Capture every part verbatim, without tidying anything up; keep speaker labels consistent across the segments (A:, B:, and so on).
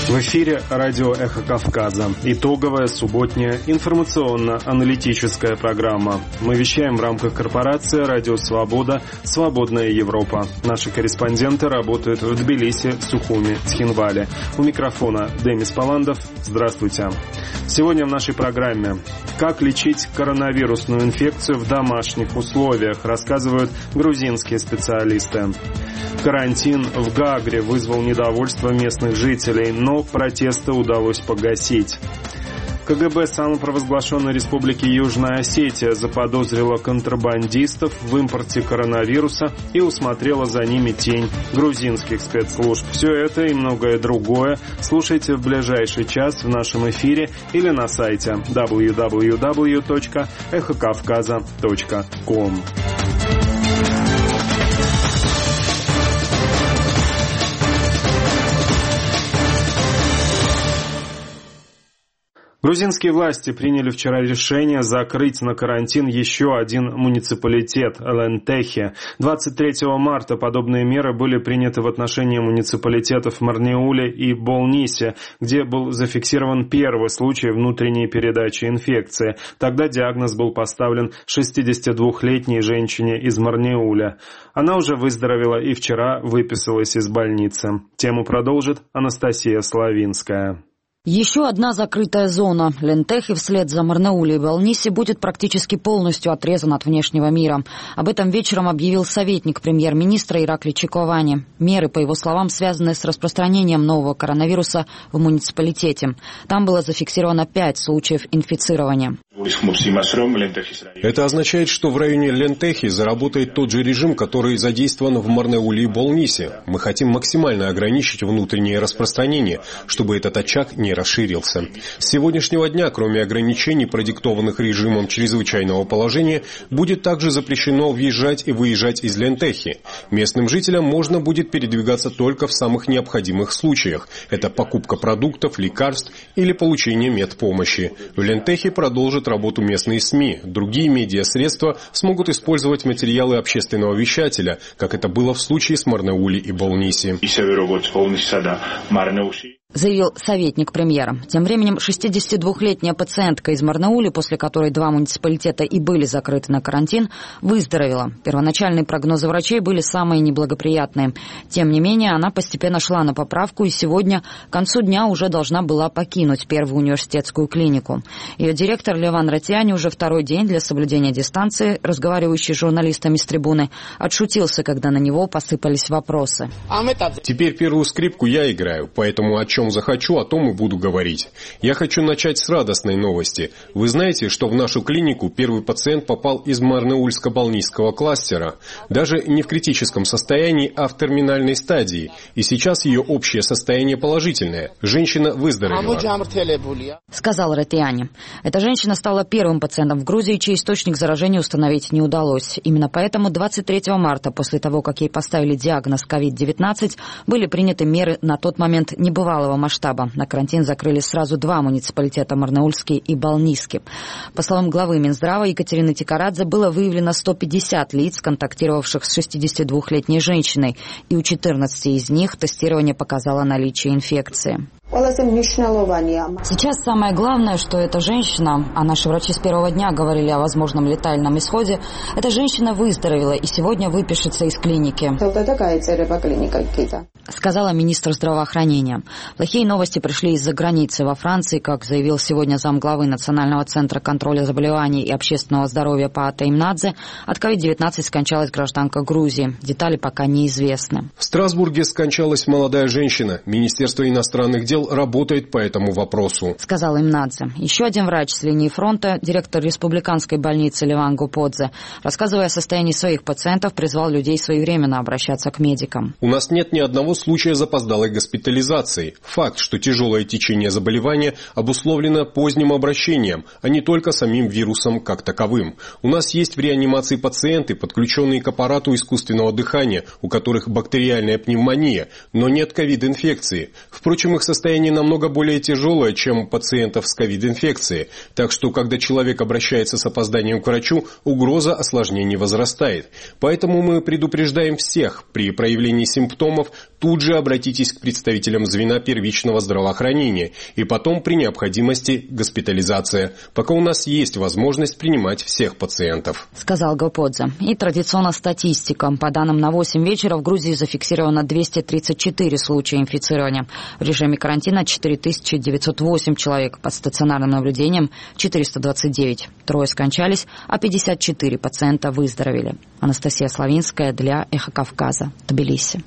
A: В эфире радио «Эхо Кавказа». Итоговая субботняя информационно-аналитическая программа. Мы вещаем в рамках корпорации «Радио Свобода. Свободная Европа». Наши корреспонденты работают в Тбилиси, Сухуми, Цхинвале. У микрофона Демис Паландов. Здравствуйте. Сегодня в нашей программе: как лечить коронавирусную инфекцию в домашних условиях, рассказывают грузинские специалисты. Карантин в Гагре вызвал недовольство местных жителей, но протесты удалось погасить. КГБ самопровозглашенной республики Южная Осетия заподозрила контрабандистов в импорте коронавируса и усмотрела за ними тень грузинских спецслужб. Все это и многое другое слушайте в ближайший час в нашем эфире или на сайте дабл ю дабл ю дабл ю точка эхо кавказа точка ком. Грузинские власти приняли вчера решение закрыть на карантин еще один муниципалитет – Лентехи. двадцать третьего марта подобные меры были приняты в отношении муниципалитетов Марнеуле и Болнисе, где был зафиксирован первый случай внутренней передачи инфекции. Тогда диагноз был поставлен шестидесятидвухлетней женщине из Марнеуля. Она уже выздоровела и вчера выписалась из больницы. Тему продолжит Анастасия Славинская.
B: Еще одна закрытая зона. Лентехи вслед за Марнеуле и Болниси будет практически полностью отрезан от внешнего мира. Об этом вечером объявил советник премьер-министра Иракли Чиковани. Меры, по его словам, связаны с распространением нового коронавируса в муниципалитете. Там было зафиксировано пять случаев инфицирования.
C: Это означает, что в районе Лентехи заработает тот же режим, который задействован в Марнеуле и Болнисе. Мы хотим максимально ограничить внутреннее распространение, чтобы этот очаг не расширился. С сегодняшнего дня, кроме ограничений, продиктованных режимом чрезвычайного положения, будет также запрещено въезжать и выезжать из Лентехи. Местным жителям можно будет передвигаться только в самых необходимых случаях. Это покупка продуктов, лекарств или получение медпомощи. В Лентехи продолжит работу местные СМИ. Другие медиасредства смогут использовать материалы общественного вещателя, как это было в случае с Марнеули и Болниси.
B: Заявил советник премьера. Тем временем шестидесятидвухлетняя пациентка из Марнеули, после которой два муниципалитета и были закрыты на карантин, выздоровела. Первоначальные прогнозы врачей были самые неблагоприятные. Тем не менее, она постепенно шла на поправку и сегодня к концу дня уже должна была покинуть первую университетскую клинику. Ее директор Леван Ратиани уже второй день для соблюдения дистанции, разговаривающий с журналистами с трибуны, отшутился, когда на него посыпались вопросы.
C: Теперь первую скрипку я играю, поэтому о чем захочу, о том и буду говорить. Я хочу начать с радостной новости. Вы знаете, что в нашу клинику первый пациент попал из Марнеульско-Болнийского кластера. Даже не в критическом состоянии, а в терминальной стадии. И сейчас ее общее состояние положительное. Женщина выздоровела.
B: Сказал Ратиани. Эта женщина стала первым пациентом в Грузии, чей источник заражения установить не удалось. Именно поэтому двадцать третьего марта, после того, как ей поставили диагноз ковид девятнадцать, были приняты меры на тот момент небывалого масштаба. На карантин закрыли сразу два муниципалитета — Марнеульский и Болнийский. По словам главы Минздрава Екатерины Тикарадзе, было выявлено сто пятьдесят лиц, контактировавших с шестидесятидвухлетней женщиной, и у четырнадцати из них тестирование показало наличие инфекции. Сейчас самое главное, что эта женщина, а наши врачи с первого дня говорили о возможном летальном исходе, эта женщина выздоровела и сегодня выпишется из клиники, сказала министр здравоохранения. Плохие новости пришли из-за границы. Во Франции, как заявил сегодня замглавы Национального центра контроля заболеваний и общественного здоровья Паата Имнадзе, от ковид девятнадцать скончалась гражданка Грузии. Детали пока неизвестны.
C: В Страсбурге скончалась молодая женщина. Министерство иностранных дел работает по этому вопросу,
B: сказал Имнадзе. Еще один врач с линии фронта, директор республиканской больницы Леван Гуподзе, рассказывая о состоянии своих пациентов, призвал людей своевременно обращаться к медикам.
C: У нас нет ни одного случая запоздалой госпитализации. Факт, что тяжелое течение заболевания обусловлено поздним обращением, а не только самим вирусом как таковым. У нас есть в реанимации пациенты, подключенные к аппарату искусственного дыхания, у которых бактериальная пневмония, но нет ковид-инфекции. Впрочем, их состояние намного более тяжелое, чем у пациентов с ковид-инфекцией. Так что, когда человек обращается с опозданием к врачу, угроза осложнений возрастает. Поэтому мы предупреждаем всех при проявлении симптомов тут же обратитесь к представителям звена первичного здравоохранения и потом при необходимости госпитализация, пока у нас есть возможность принимать всех пациентов.
B: Сказал Гаподзе. И традиционно статистика. По данным на восемь вечера в Грузии зафиксировано двести тридцать четыре случая инфицирования. В режиме карантина четыре тысячи девятьсот восемь человек, под стационарным наблюдением четыреста двадцать девять. Трое скончались, а пятьдесят четыре пациента выздоровели. Анастасия Славинская для «Эхо Кавказа», Тбилиси.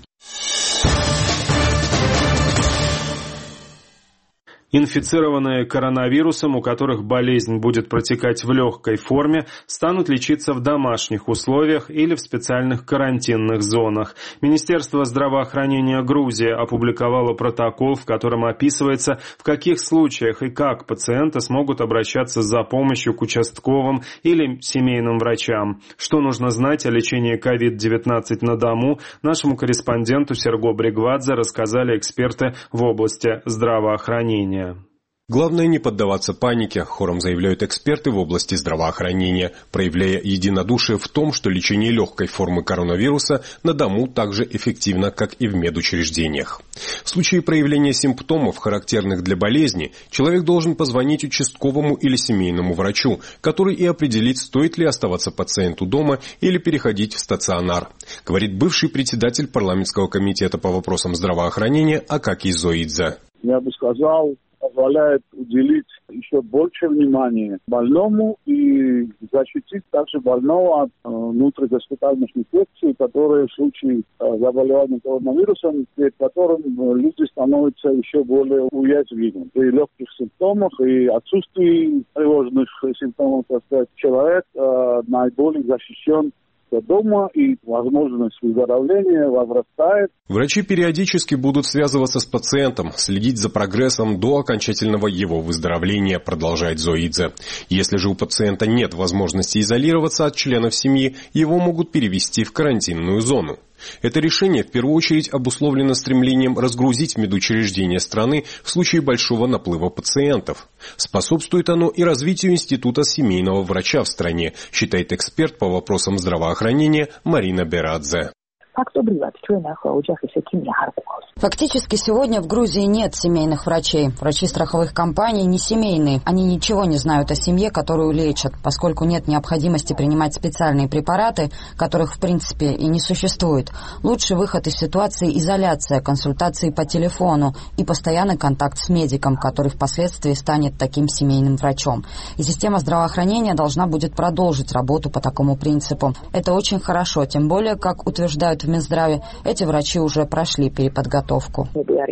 A: Инфицированные коронавирусом, у которых болезнь будет протекать в легкой форме, станут лечиться в домашних условиях или в специальных карантинных зонах. Министерство здравоохранения Грузии опубликовало протокол, в котором описывается, в каких случаях и как пациенты смогут обращаться за помощью к участковым или семейным врачам. Что нужно знать о лечении ковид девятнадцать на дому, нашему корреспонденту Серго Брегвадзе рассказали эксперты в области здравоохранения.
C: Главное не поддаваться панике, хором заявляют эксперты в области здравоохранения, проявляя единодушие в том, что лечение легкой формы коронавируса на дому так же эффективно, как и в медучреждениях. В случае проявления симптомов, характерных для болезни, человек должен позвонить участковому или семейному врачу, который и определит, стоит ли оставаться пациенту дома или переходить в стационар, говорит бывший председатель парламентского комитета по вопросам здравоохранения Акакий Зоидзе.
D: Я бы сказал, позволяет уделить еще больше внимания больному и защитить также больного от э, внутригоспитальных инфекций, которые в случае э, заболевания коронавирусом, перед которым э, люди становятся еще более уязвимы. При легких симптомах и отсутствии тревожных симптомов, так сказать, человек э, наиболее защищен дома, и возможность выздоровления возрастает.
C: Врачи периодически будут связываться с пациентом, следить за прогрессом до окончательного его выздоровления, продолжает Зоидзе. Если же у пациента нет возможности изолироваться от членов семьи, его могут перевести в карантинную зону. Это решение в первую очередь обусловлено стремлением разгрузить медучреждения страны в случае большого наплыва пациентов. Способствует оно и развитию института семейного врача в стране, считает эксперт по вопросам здравоохранения Марина Берадзе.
B: Фактически сегодня в Грузии нет семейных врачей. Врачи страховых компаний не семейные. Они ничего не знают о семье, которую лечат, поскольку нет необходимости принимать специальные препараты, которых в принципе и не существует. Лучший выход из ситуации – изоляция, консультации по телефону и постоянный контакт с медиком, который впоследствии станет таким семейным врачом. И система здравоохранения должна будет продолжить работу по такому принципу. Это очень хорошо, тем более, как утверждают в Минздраве, эти врачи уже прошли переподготовку.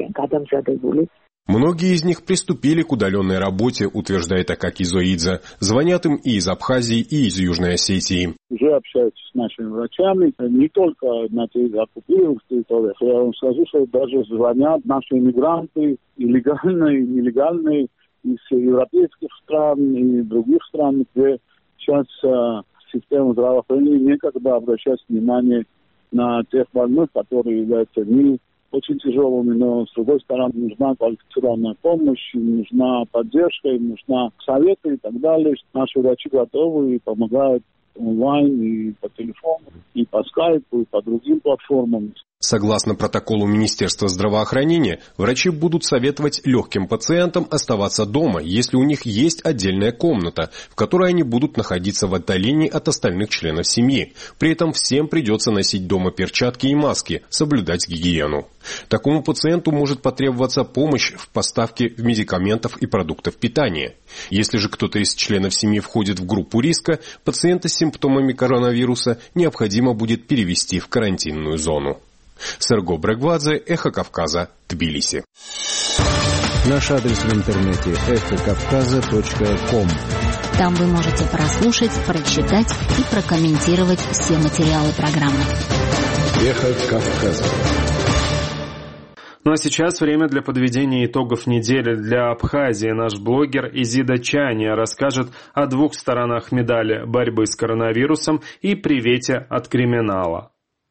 C: Многие из них приступили к удаленной работе, утверждает Акакий Зоидзе. Звонят им и из Абхазии, и из Южной Осетии.
D: Уже общаются с нашими врачами, не только на оккупированных территориях. Я вам скажу, что даже звонят наши иммигранты, и легальные, и нелегальные, из европейских стран и других стран, где сейчас система здравоохранения некогда обращать внимание на тех больных, которые являются не очень тяжелыми, но с другой стороны нужна квалифицированная помощь, нужна поддержка, нужна советы и так далее. Наши врачи готовы и помогают онлайн, и по телефону, и по скайпу, и по другим платформам.
C: Согласно протоколу Министерства здравоохранения, врачи будут советовать легким пациентам оставаться дома, если у них есть отдельная комната, в которой они будут находиться в отдалении от остальных членов семьи. При этом всем придется носить дома перчатки и маски, соблюдать гигиену. Такому пациенту может потребоваться помощь в поставке медикаментов и продуктов питания. Если же кто-то из членов семьи входит в группу риска, пациента с симптомами коронавируса необходимо будет перевести в карантинную зону. Серго Брегвадзе, Эхо Кавказа, Тбилиси.
E: Наш адрес в интернете эхо кавказа точка ком.
F: Там вы можете прослушать, прочитать и прокомментировать все материалы программы.
E: Эхо Кавказа.
A: Ну а сейчас время для подведения итогов недели для Абхазии. Наш блогер Изида Чаня расскажет о двух сторонах медали борьбы с коронавирусом и привете от криминала.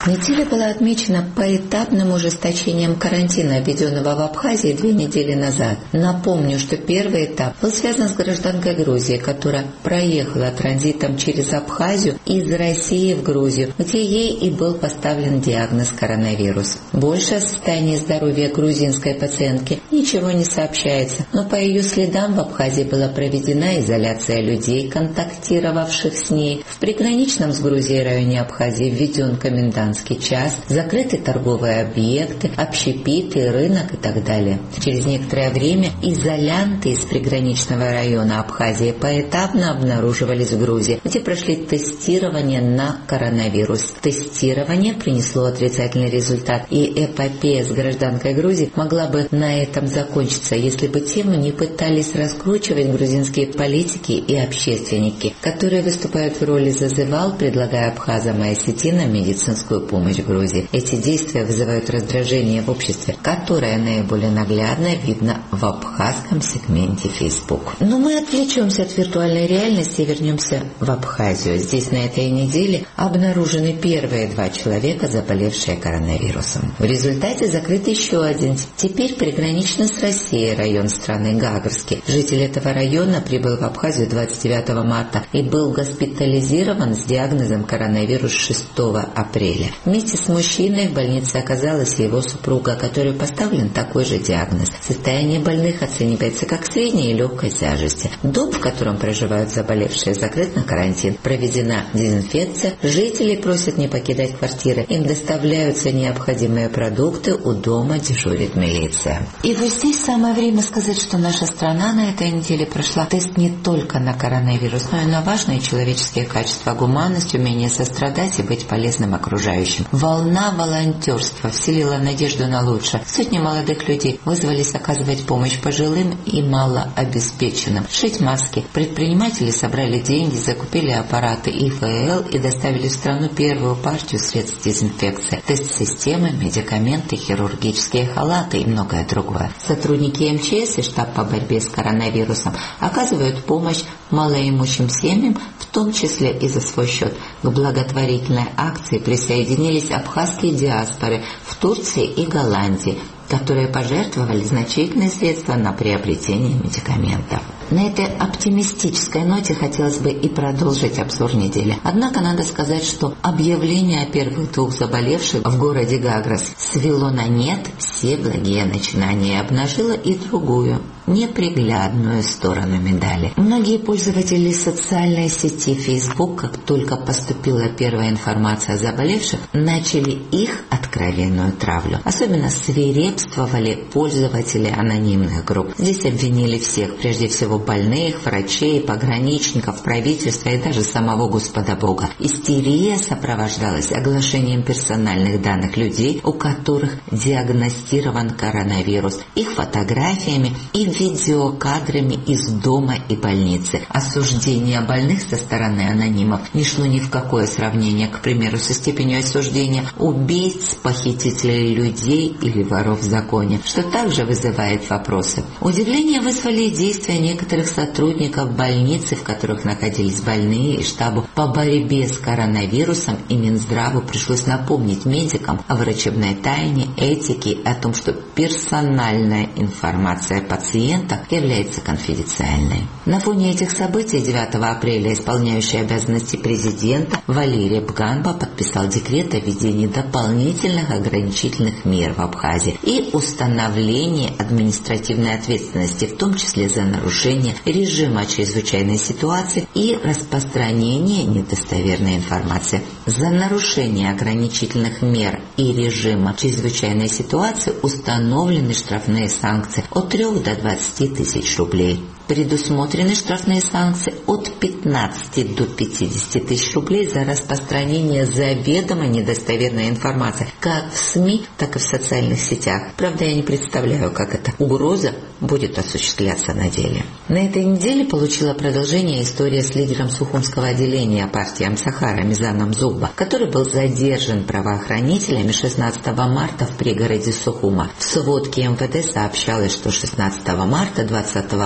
G: Неделя была отмечена поэтапным ужесточением карантина, введенного в Абхазии две недели назад. Напомню, что первый этап был связан с гражданкой Грузии, которая проехала транзитом через Абхазию из России в Грузию, где ей и был поставлен диагноз коронавирус. Больше о состоянии здоровья грузинской пациентки ничего не сообщается, но по ее следам в Абхазии была проведена изоляция людей, контактировавших с ней. В приграничном с Грузией районе Абхазии введен комендантский час, закрыты торговые объекты, общепиты, рынок и так далее. Через некоторое время изолянты из приграничного района Абхазии поэтапно обнаруживались в Грузии, где прошли тестирование на коронавирус. Тестирование принесло отрицательный результат, и эпопея с гражданкой Грузии могла бы на этом закончиться, если бы тему не пытались раскручивать грузинские политики и общественники, которые выступают в роли зазывал, предлагая абхазам и осетинам медицинскую помощь в Грузии. Эти действия вызывают раздражение в обществе, которое наиболее наглядно видно в абхазском сегменте Facebook. Но мы отвлечемся от виртуальной реальности и вернемся в Абхазию. Здесь на этой неделе обнаружены первые два человека, заболевшие коронавирусом. В результате закрыт еще один, теперь пригранично с Россией район страны Гагарский. Житель этого района прибыл в Абхазию двадцать девятого марта и был госпитализирован с диагнозом коронавирус шестого апреля. Вместе с мужчиной в больнице оказалась его супруга, которой поставлен такой же диагноз. Состояние больных оценивается как средней и легкой тяжести. Дом, в котором проживают заболевшие, закрыт на карантин. Проведена дезинфекция. Жители просят не покидать квартиры. Им доставляются необходимые продукты. У дома дежурит милиция. И вот здесь самое время сказать, что наша страна на этой неделе прошла тест не только на коронавирус, но и на важные человеческие качества: гуманность, умение сострадать и быть полезным окружающим. Волна волонтерства вселила надежду на лучшее. Сотни молодых людей вызвались оказывать помощь пожилым и малообеспеченным, шить маски. Предприниматели собрали деньги, закупили аппараты И Ф Л и доставили в страну первую партию средств дезинфекции, тест-системы, медикаменты, хирургические халаты и многое другое. Сотрудники Эм Че Эс и штаб по борьбе с коронавирусом оказывают помощь малоимущим семьям, в том числе и за свой счет. К благотворительной акции присоединились абхазские диаспоры в Турции и Голландии, которые пожертвовали значительные средства на приобретение медикаментов. На этой оптимистической ноте хотелось бы и продолжить обзор недели. Однако надо сказать, что объявление о первых двух заболевших в городе Гаграс свело на нет все благие начинания и обнажило и другую, неприглядную сторону медали. Многие пользователи социальной сети Facebook, как только поступила первая информация о заболевших, начали их откровенную травлю. Особенно свирепствовали пользователи анонимных групп. Здесь обвинили всех, прежде всего больных, врачей, пограничников, правительства и даже самого Господа Бога. Истерия сопровождалась оглашением персональных данных людей, у которых диагностирован коронавирус, их фотографиями и видеокадрами из дома и больницы. Осуждение больных со стороны анонимов не шло ни в какое сравнение, к примеру, со степенью осуждения убийц, похитителей людей или воров в законе, что также вызывает вопросы. Удивление вызвали действия некоторых сотрудников больницы, в которых находились больные, и штабу по борьбе с коронавирусом и Минздраву пришлось напомнить медикам о врачебной тайне, этике, о том, что персональная информация пациента является конфиденциальной. На фоне этих событий девятого апреля исполняющий обязанности президента Валерий Бганба подписал декрет о введении дополнительных ограничительных мер в Абхазии и установлении административной ответственности, в том числе за нарушение режима чрезвычайной ситуации и распространение недостоверной информации. За нарушение ограничительных мер и режима чрезвычайной ситуации установлены штрафные санкции от трёх до двадцати тысяч рублей. Предусмотрены штрафные санкции от пятнадцати до пятидесяти тысяч рублей за распространение заведомо недостоверной информации как в СМИ, так и в социальных сетях. Правда, я не представляю, как эта угроза будет осуществляться на деле. На этой неделе получила продолжение история с лидером Сухумского отделения партии Амсахара Мизаном Зуба, который был задержан правоохранителями шестнадцатого марта в пригороде Сухума. В сводке Эм Вэ Дэ сообщалось, что шестнадцатого марта двадцатого года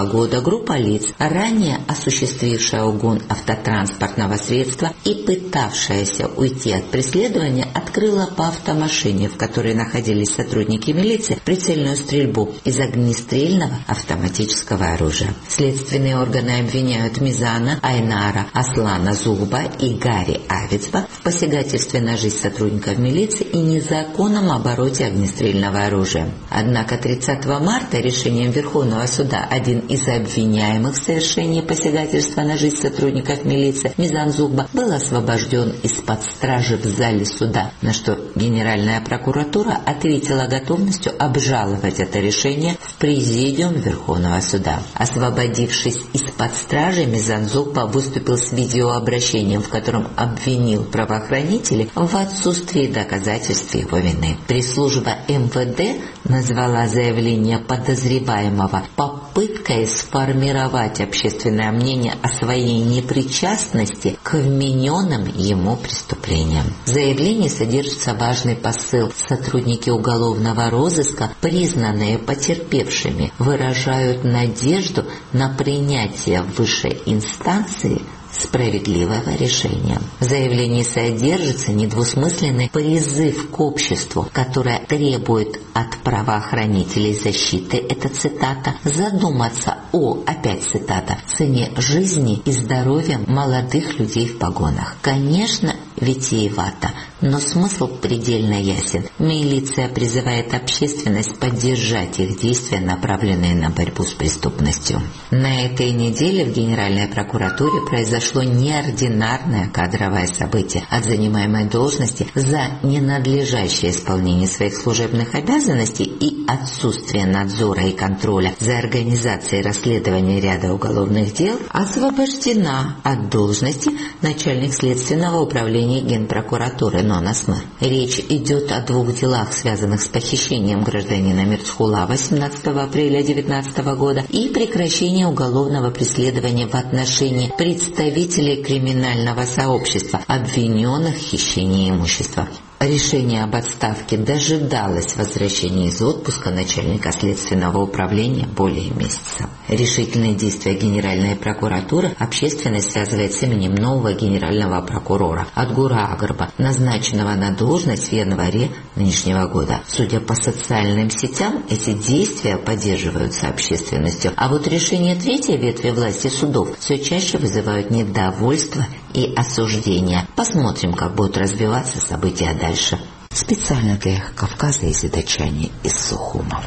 G: группа лиц, ранее осуществившая угон автотранспортного средства и пытавшаяся уйти от преследования, открыла по автомашине, в которой находились сотрудники милиции, прицельную стрельбу из огнестрельного автоматического оружия. Следственные органы обвиняют Мизана Айнара Аслана Зугба и Гарри Авицба в посягательстве на жизнь сотрудников милиции и незаконном обороте огнестрельного оружия. Однако тридцатого марта решением Верховного суда один из обвиняемых в совершении посягательства на жизнь сотрудников милиции, Мизан Зугба, был освобожден из-под стражи в зале суда, на что Генеральная прокуратура ответила готовностью обжаловать это решение в Президиум Верховного суда. Освободившись из-под стражи, Мизан Зугба выступил с видеообращением, в котором обвинил правоохранителей в отсутствии доказательств его вины. Пресс-служба эм вэ дэ назвала заявление подозреваемого попыткой сформировать общественное мнение о своей непричастности к вмененным ему преступлениям. В заявлении содержится важный посыл. Сотрудники уголовного розыска, признанные потерпевшими, выражают надежду на принятие высшей инстанции справедливого решения. В заявлении содержится недвусмысленный призыв к обществу, которое требует от правоохранителей защиты, это цитата, задуматься о, опять цитата, цене жизни и здоровья молодых людей в погонах. Конечно, витиевато, но смысл предельно ясен. Милиция призывает общественность поддержать их действия, направленные на борьбу с преступностью. На этой неделе в Генеральной прокуратуре произошло неординарное кадровое событие. От занимаемой должности за ненадлежащее исполнение своих служебных обязанностей и отсутствие надзора и контроля за организацией расследования ряда уголовных дел освобождена от должности начальник следственного управления Генпрокуратуры Нона Смыр. Речь идет о двух делах, связанных с похищением гражданина Мирцхула восемнадцатого апреля две тысячи девятнадцатого года и прекращением уголовного преследования в отношении представителей криминального сообщества, обвиненных в хищении имущества. Решение об отставке дожидалось возвращения из отпуска начальника следственного управления более месяца. Решительные действия Генеральной прокуратуры общественность связывает с именем нового генерального прокурора Адгура Агарба, назначенного на должность в январе нынешнего года. Судя по социальным сетям, эти действия поддерживаются общественностью, а вот решения третьей ветви власти судов все чаще вызывают недовольство и осуждение. Посмотрим, как будут развиваться события дальше. Специально для «Эхо Кавказа» из Задачани из Сухума.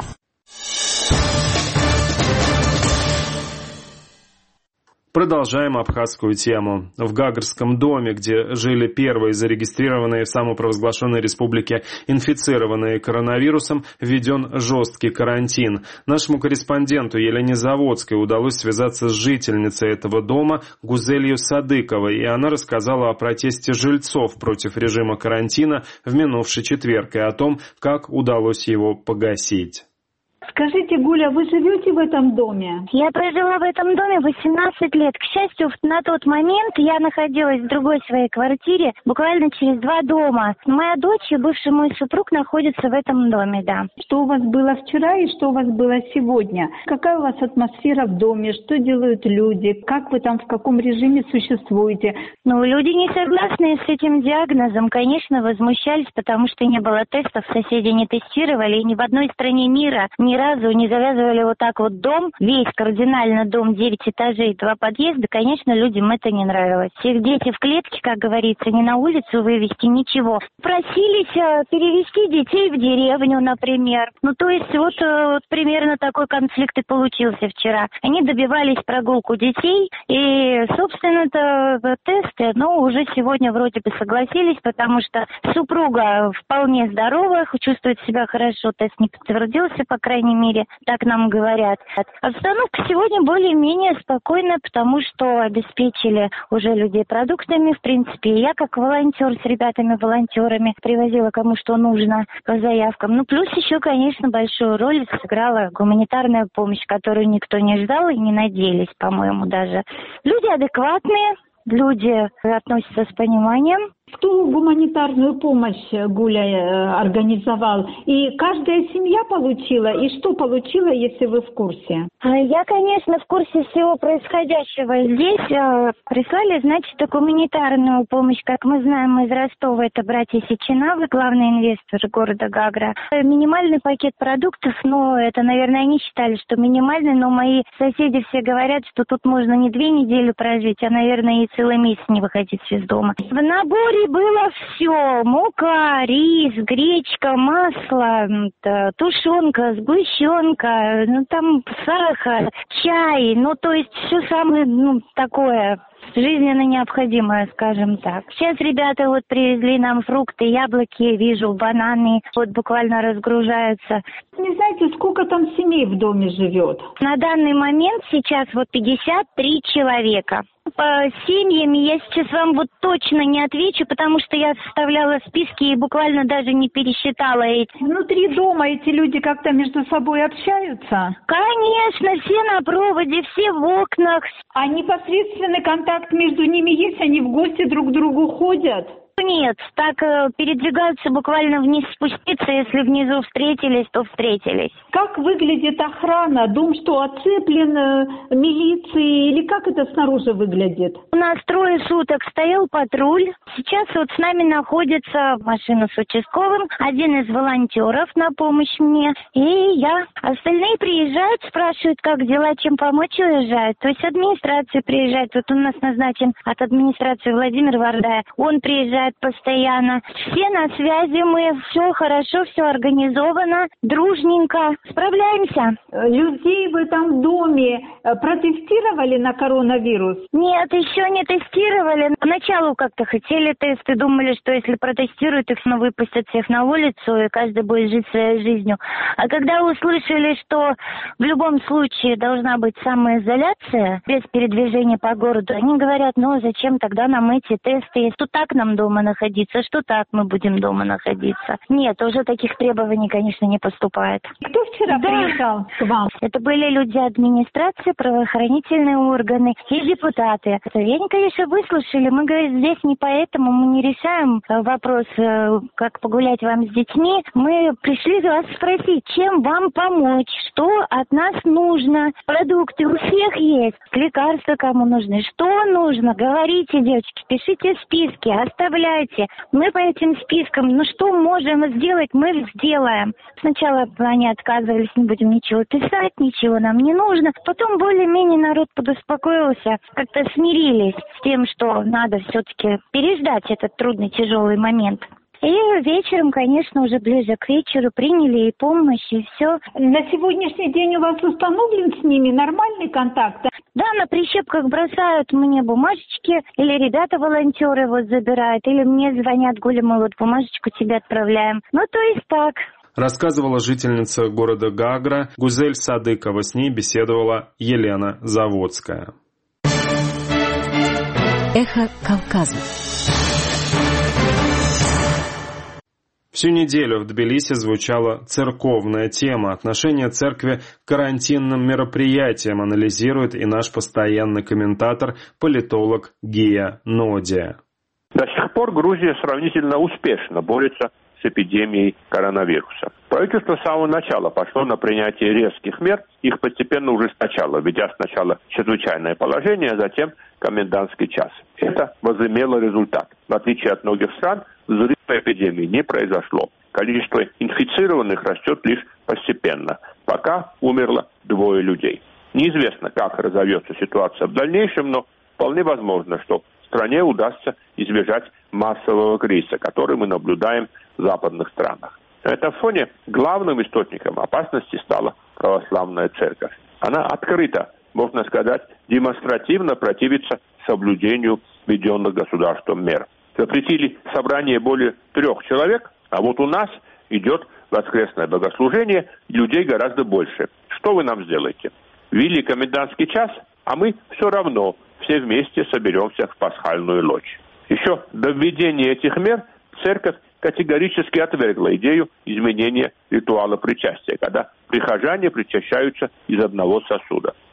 A: Продолжаем абхазскую тему. В Гагарском доме, где жили первые зарегистрированные в самопровозглашенной республике инфицированные коронавирусом, введен жесткий карантин. Нашему корреспонденту Елене Заводской удалось связаться с жительницей этого дома Гузелью Садыковой, и она рассказала о протесте жильцов против режима карантина в минувший четверг и о том, как удалось его погасить.
H: Скажите, Гуля, вы живете в этом доме?
I: Я прожила в этом доме восемнадцать лет. К счастью, на тот момент я находилась в другой своей квартире, буквально через два дома. Моя дочь и бывший мой супруг находятся в этом доме, да.
H: Что у вас было вчера и что у вас было сегодня? Какая у вас атмосфера в доме? Что делают люди? Как вы там, в каком режиме существуете?
I: Ну, люди, не согласные с этим диагнозом, конечно, возмущались, потому что не было тестов, соседи не тестировали, и ни в одной стране мира ни разу не завязывали вот так вот дом, весь кардинально дом, девять этажей, два подъезда. Конечно, людям это не нравилось. Всех дети в клетке, как говорится, не на улицу вывести, ничего. Просились перевести детей в деревню, например. Ну, то есть вот, вот примерно такой конфликт и получился вчера. Они добивались прогулку детей, и, собственно-то, тесты, ну, уже сегодня вроде бы согласились, потому что супруга вполне здорова, чувствует себя хорошо, тест не подтвердился, по крайней мере, так нам говорят. Обстановка сегодня более-менее спокойная, потому что обеспечили уже людей продуктами. В принципе, я как волонтер с ребятами-волонтерами привозила кому что нужно по заявкам. Ну, плюс еще, конечно, большую роль сыграла гуманитарная помощь, которую никто не ждал и не надеялись, по-моему, даже. Люди адекватные. люди относятся с пониманием.
H: Кто гуманитарную помощь, Гуля, организовал? И каждая семья получила? И что получила, если вы в курсе?
I: Я, конечно, в курсе всего происходящего здесь. Прислали, значит, гуманитарную помощь, как мы знаем, из Ростова. Это братья Сеченовы, главный инвестор города Гагра. Минимальный пакет продуктов, но это, наверное, они считали, что минимальный, но мои соседи все говорят, что тут можно не две недели прожить, а, наверное, и целый месяц не выходить из дома. В наборе было все. Мука, рис, гречка, масло, тушенка, сгущенка, ну там сахар, чай, ну то есть все самое, ну, такое жизненно необходимое, скажем так. Сейчас ребята вот привезли нам фрукты, яблоки, вижу, бананы, вот буквально разгружаются.
H: Не знаете, сколько там семей в доме живет?
I: На данный момент сейчас вот пятьдесят три человека. По семьям я сейчас вам вот точно не отвечу, потому что я составляла списки и буквально даже не пересчитала эти.
H: Внутри дома эти люди как-то между собой общаются?
I: Конечно, все на проводе, все в окнах.
H: А непосредственный контакт между ними есть? Они в гости друг к другу ходят?
I: Нет, так э, передвигаются буквально вниз спуститься, если внизу встретились, то встретились.
H: Как выглядит охрана? Дом что, оцеплен э, милицией или как это снаружи выглядит?
I: У нас трое суток стоял патруль. Сейчас вот с нами находится машина с участковым, один из волонтеров на помощь мне и я. Остальные приезжают, спрашивают, как дела, чем помочь, уезжают. То есть администрация приезжает. Вот у нас назначен от администрации Владимир Вардая. Он приезжает постоянно. Все на связи мы, все хорошо, все организовано, дружненько, справляемся.
H: Людей в этом доме протестировали на коронавирус?
I: Нет, еще не тестировали. Поначалу как-то хотели тесты, думали, что если протестируют, их снова выпустят всех на улицу, и каждый будет жить своей жизнью. А когда услышали, что в любом случае должна быть самоизоляция, без передвижения по городу, они говорят, ну зачем тогда нам эти тесты, что так нам дома находиться, что так мы будем дома находиться. Нет, уже таких требований, конечно, не поступает.
H: Кто вчера да. приезжал к вам?
I: Это были люди администрации, правоохранительные органы и депутаты. Они, конечно, выслушали. Мы, говорим, здесь не поэтому, мы не решаем вопрос, как погулять вам с детьми. Мы пришли вас спросить, чем вам помочь, что от нас нужно. Продукты у всех есть, лекарства кому нужны, что нужно. Говорите, девочки, пишите списки, оставляйте. Мы по этим спискам, ну что можем сделать, мы сделаем. Сначала они отказывались, не будем ничего писать, ничего нам не нужно. Потом более-менее народ подуспокоился, как-то смирились с тем, что надо все-таки переждать этот трудный, тяжелый момент. И вечером, конечно, уже ближе к вечеру приняли и помощь, и все.
H: На сегодняшний день у вас установлен с ними нормальный контакт?
I: Да, на прищепках бросают мне бумажечки, или ребята-волонтеры вот забирают, или мне звонят, Гуля, мы вот бумажечку тебе отправляем. Ну, то есть так.
A: Рассказывала жительница города Гагра Гузель Садыкова. С ней беседовала Елена Заводская.
F: Эхо Кавказа.
A: Всю неделю в Тбилиси звучала церковная тема. Отношение церкви к карантинным мероприятиям анализирует и наш постоянный комментатор, политолог Гия Нодия.
J: До сих пор Грузия сравнительно успешно борется с эпидемией коронавируса. Правительство с самого начала пошло на принятие резких мер, их постепенно ужесточало, введя сначала чрезвычайное положение, а затем комендантский час. Это возымело результат. В отличие от многих стран, взрыва эпидемии не произошло. Количество инфицированных растет лишь постепенно. Пока умерло двое людей. Неизвестно, как разовьется ситуация в дальнейшем, но вполне возможно, что стране удастся избежать массового кризиса, который мы наблюдаем в западных странах. На этом фоне главным источником опасности стала православная церковь. Она открыто, можно сказать, демонстративно противится соблюдению введенных государством мер. Запретили собрание более трех человек, а вот у нас идет воскресное богослужение, людей гораздо больше. Что вы нам сделаете? Ввели комендантский час, а мы все равно все вместе соберемся в пасхальную ночь. Еще до введения этих мер церковь категорически отвергла идею изменения ритуала причастия, когда прихожане причащаются из одного сосуда.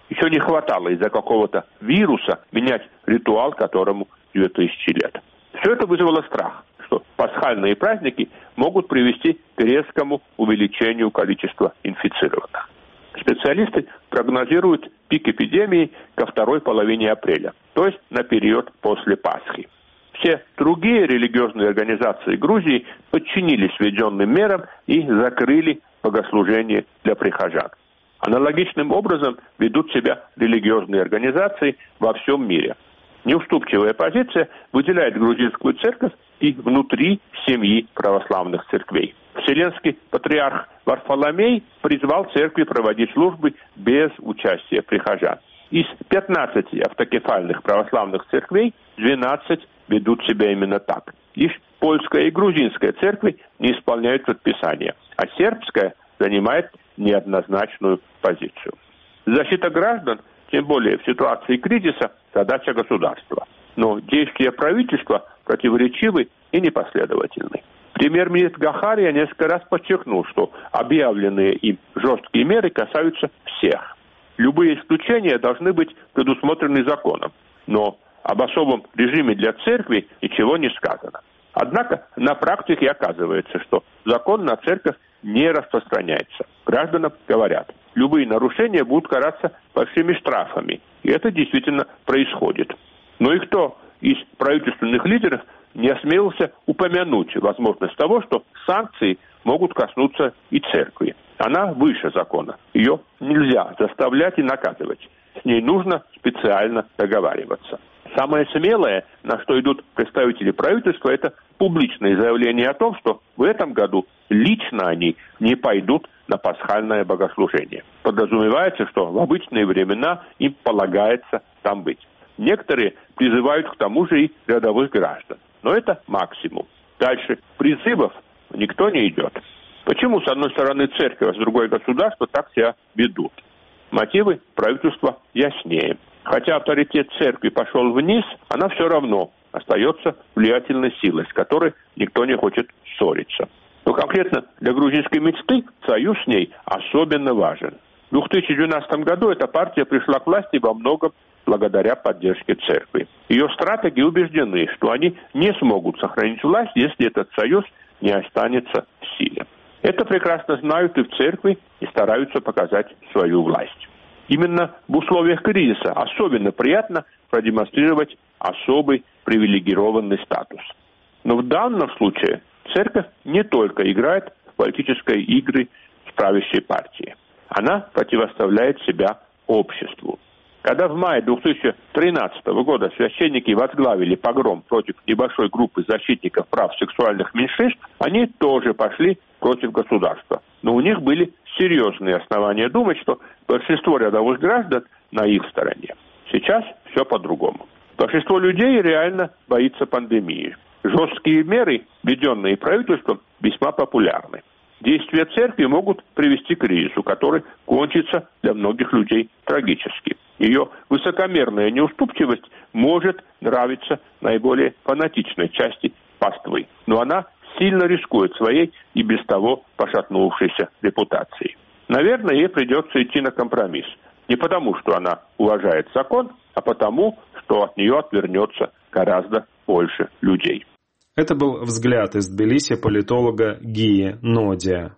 J: Еще не хватало из-за какого-то вируса менять ритуал, которому две тысячи лет. Все это вызвало страх, что пасхальные праздники могут привести к резкому увеличению количества инфицированных. Специалисты прогнозируют пик эпидемии ко второй половине апреля, то есть на период после Пасхи. Все другие религиозные организации Грузии подчинились введенным мерам и закрыли богослужения для прихожан. Аналогичным образом ведут себя религиозные организации во всем мире. Неуступчивая позиция выделяет грузинскую церковь и внутри семьи православных церквей. Вселенский патриарх Варфоломей призвал церкви проводить службы без участия прихожан. Из пятнадцати автокефальных православных церквей двенадцать ведут себя именно так. Лишь польская и грузинская церкви не исполняют предписания, а сербская занимает неоднозначную позицию. Защита граждан, тем более в ситуации кризиса, задача государства. Но действия правительства противоречивы и непоследовательны. Премьер-министр Гахария несколько раз подчеркнул, что объявленные им жесткие меры касаются всех. Любые исключения должны быть предусмотрены законом, но об особом режиме для церкви ничего не сказано. Однако на практике оказывается, что закон на церковь не распространяется. Гражданам говорят, любые нарушения будут караться большими штрафами. И это действительно происходит. Но и кто из правительственных лидеров не осмелился упомянуть возможность того, что санкции могут коснуться и церкви. Она выше закона. Ее нельзя заставлять и наказывать. С ней нужно специально договариваться. Самое смелое, на что идут представители правительства, это публичное заявление о том, что в этом году лично они не пойдут на пасхальное богослужение. Подразумевается, что в обычные времена им полагается там быть. Некоторые призывают к тому же и рядовых граждан. Но это максимум. Дальше призывов никто не идет. Почему, с одной стороны, церковь, а с другой государство так себя ведут? Мотивы правительства яснее. Хотя авторитет церкви пошел вниз, она все равно остается влиятельной силой, с которой никто не хочет ссориться. Но конкретно для грузинской мечты союз с ней особенно важен. В две тысячи двенадцатом году эта партия пришла к власти во многом благодаря поддержке церкви. Ее стратеги убеждены, что они не смогут сохранить власть, если этот союз не останется в силе. Это прекрасно знают и в церкви, и стараются показать свою власть. Именно в условиях кризиса особенно приятно продемонстрировать особый привилегированный статус. Но в данном случае церковь не только играет в политические игры с правящей партией. Она противоставляет себя обществу. Когда в мае две тысячи тринадцатого года священники возглавили погром против небольшой группы защитников прав сексуальных меньшинств, они тоже пошли против государства. Но у них были серьезные основания думать, что большинство рядовых граждан на их стороне. Сейчас все по-другому. Большинство людей реально боится пандемии. Жесткие меры, введенные правительством, весьма популярны. Действия церкви могут привести к кризису, который кончится для многих людей трагически. Ее высокомерная неуступчивость может нравиться наиболее фанатичной части паствы, но она сильно рискует своей и без того пошатнувшейся репутацией. Наверное, ей придется идти на компромисс. Не потому, что она уважает закон, а потому, что от нее отвернется гораздо больше людей.
A: Это был взгляд из Тбилиси политолога Гии Нодия.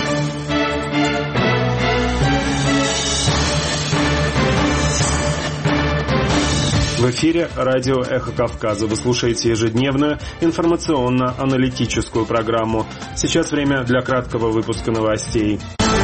A: В эфире радио «Эхо Кавказа». Вы слушаете ежедневную информационно-аналитическую программу. Сейчас время для краткого выпуска новостей.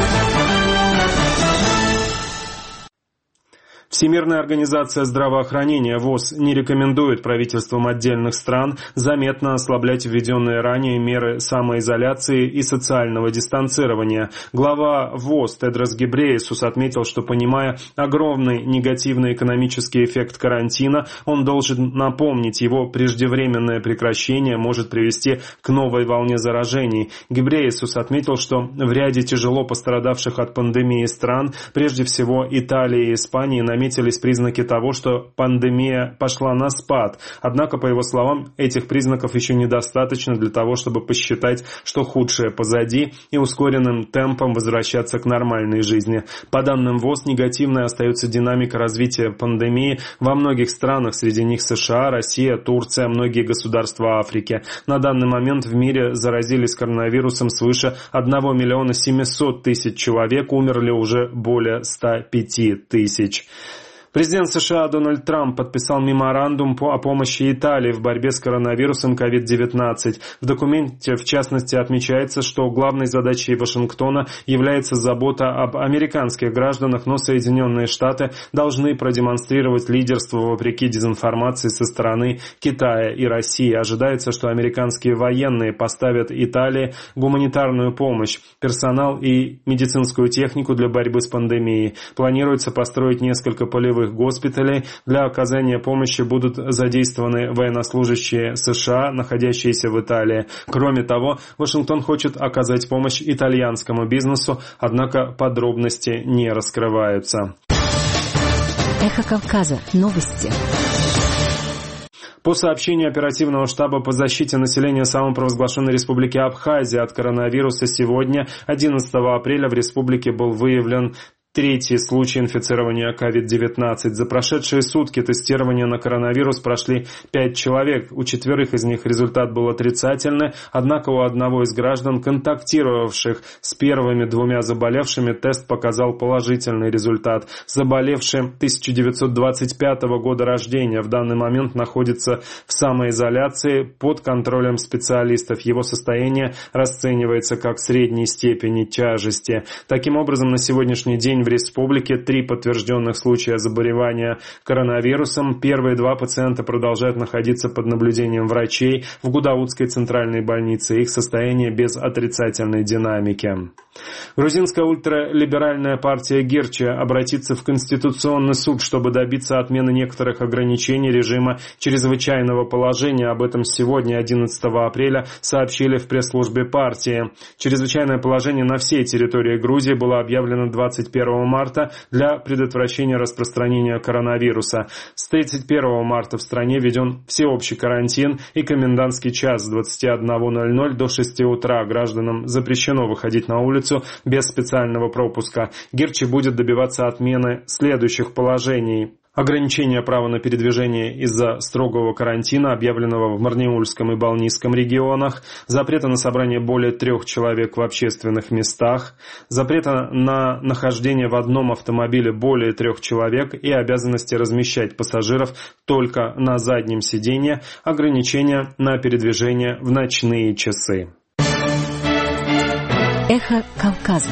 A: Всемирная организация здравоохранения ВОЗ не рекомендует правительствам отдельных стран заметно ослаблять введенные ранее меры самоизоляции и социального дистанцирования. Глава ВОЗ Тедрос Гебрейесус отметил, что, понимая огромный негативный экономический эффект карантина, он должен напомнить, его преждевременное прекращение может привести к новой волне заражений. Гебрейесус отметил, что в ряде тяжело пострадавших от пандемии стран, прежде всего Италии и Испании, наметились наметились признаки того, что пандемия пошла на спад. Однако, по его словам, этих признаков еще недостаточно для того, чтобы посчитать, что худшее позади и ускоренным темпом возвращаться к нормальной жизни. По данным ВОЗ, негативной остается динамика развития пандемии во многих странах, среди них США, Россия, Турция, многие государства Африки. На данный момент в мире заразились коронавирусом свыше одного миллиона семисот тысяч человек, умерли уже более ста пяти тысяч. Президент США Дональд Трамп подписал меморандум о помощи Италии в борьбе с коронавирусом ковид девятнадцать. В документе, в частности, отмечается, что главной задачей Вашингтона является забота об американских гражданах, но Соединенные Штаты должны продемонстрировать лидерство вопреки дезинформации со стороны Китая и России. Ожидается, что американские военные поставят Италии гуманитарную помощь, персонал и медицинскую технику для борьбы с пандемией. Планируется построить несколько полевых госпиталей. Для оказания помощи будут задействованы военнослужащие США, находящиеся в Италии. Кроме того, Вашингтон хочет оказать помощь итальянскому бизнесу, однако подробности не раскрываются.
F: Эхо Кавказа. Новости.
A: По сообщению оперативного штаба по защите населения самопровозглашенной республики Абхазия от коронавируса, сегодня, одиннадцатого апреля, в республике был выявлен третий случай инфицирования ковид девятнадцать. За прошедшие сутки тестирования на коронавирус прошли пять человек. У четверых из них результат был отрицательный, однако у одного из граждан, контактировавших с первыми двумя заболевшими, тест показал положительный результат. Заболевший тысяча девятьсот двадцать пятого года рождения в данный момент находится в самоизоляции под контролем специалистов. Его состояние расценивается как средней степени тяжести. Таким образом, на сегодняшний день в республике три подтвержденных случая заболевания коронавирусом. Первые два пациента продолжают находиться под наблюдением врачей в Гудаутской центральной больнице. Их состояние без отрицательной динамики. Грузинская ультралиберальная партия Гирчи обратится в Конституционный суд, чтобы добиться отмены некоторых ограничений режима чрезвычайного положения. Об этом сегодня, одиннадцатого апреля, сообщили в пресс-службе партии. Чрезвычайное положение на всей территории Грузии было объявлено двадцать первого марта для предотвращения распространения коронавируса. С тридцать первого марта в стране введен всеобщий карантин и комендантский час с двадцати одного ноль ноль до шести утра. Гражданам запрещено выходить на улицу без специального пропуска. Гирчи будет добиваться отмены следующих положений. Ограничение права на передвижение из-за строгого карантина, объявленного в Марнеульском и Балнийском регионах, запрета на собрание более трех человек в общественных местах, запрета на нахождение в одном автомобиле более трех человек и обязанности размещать пассажиров только на заднем сиденье, ограничения на передвижение в ночные часы.
F: Эхо Кавказа.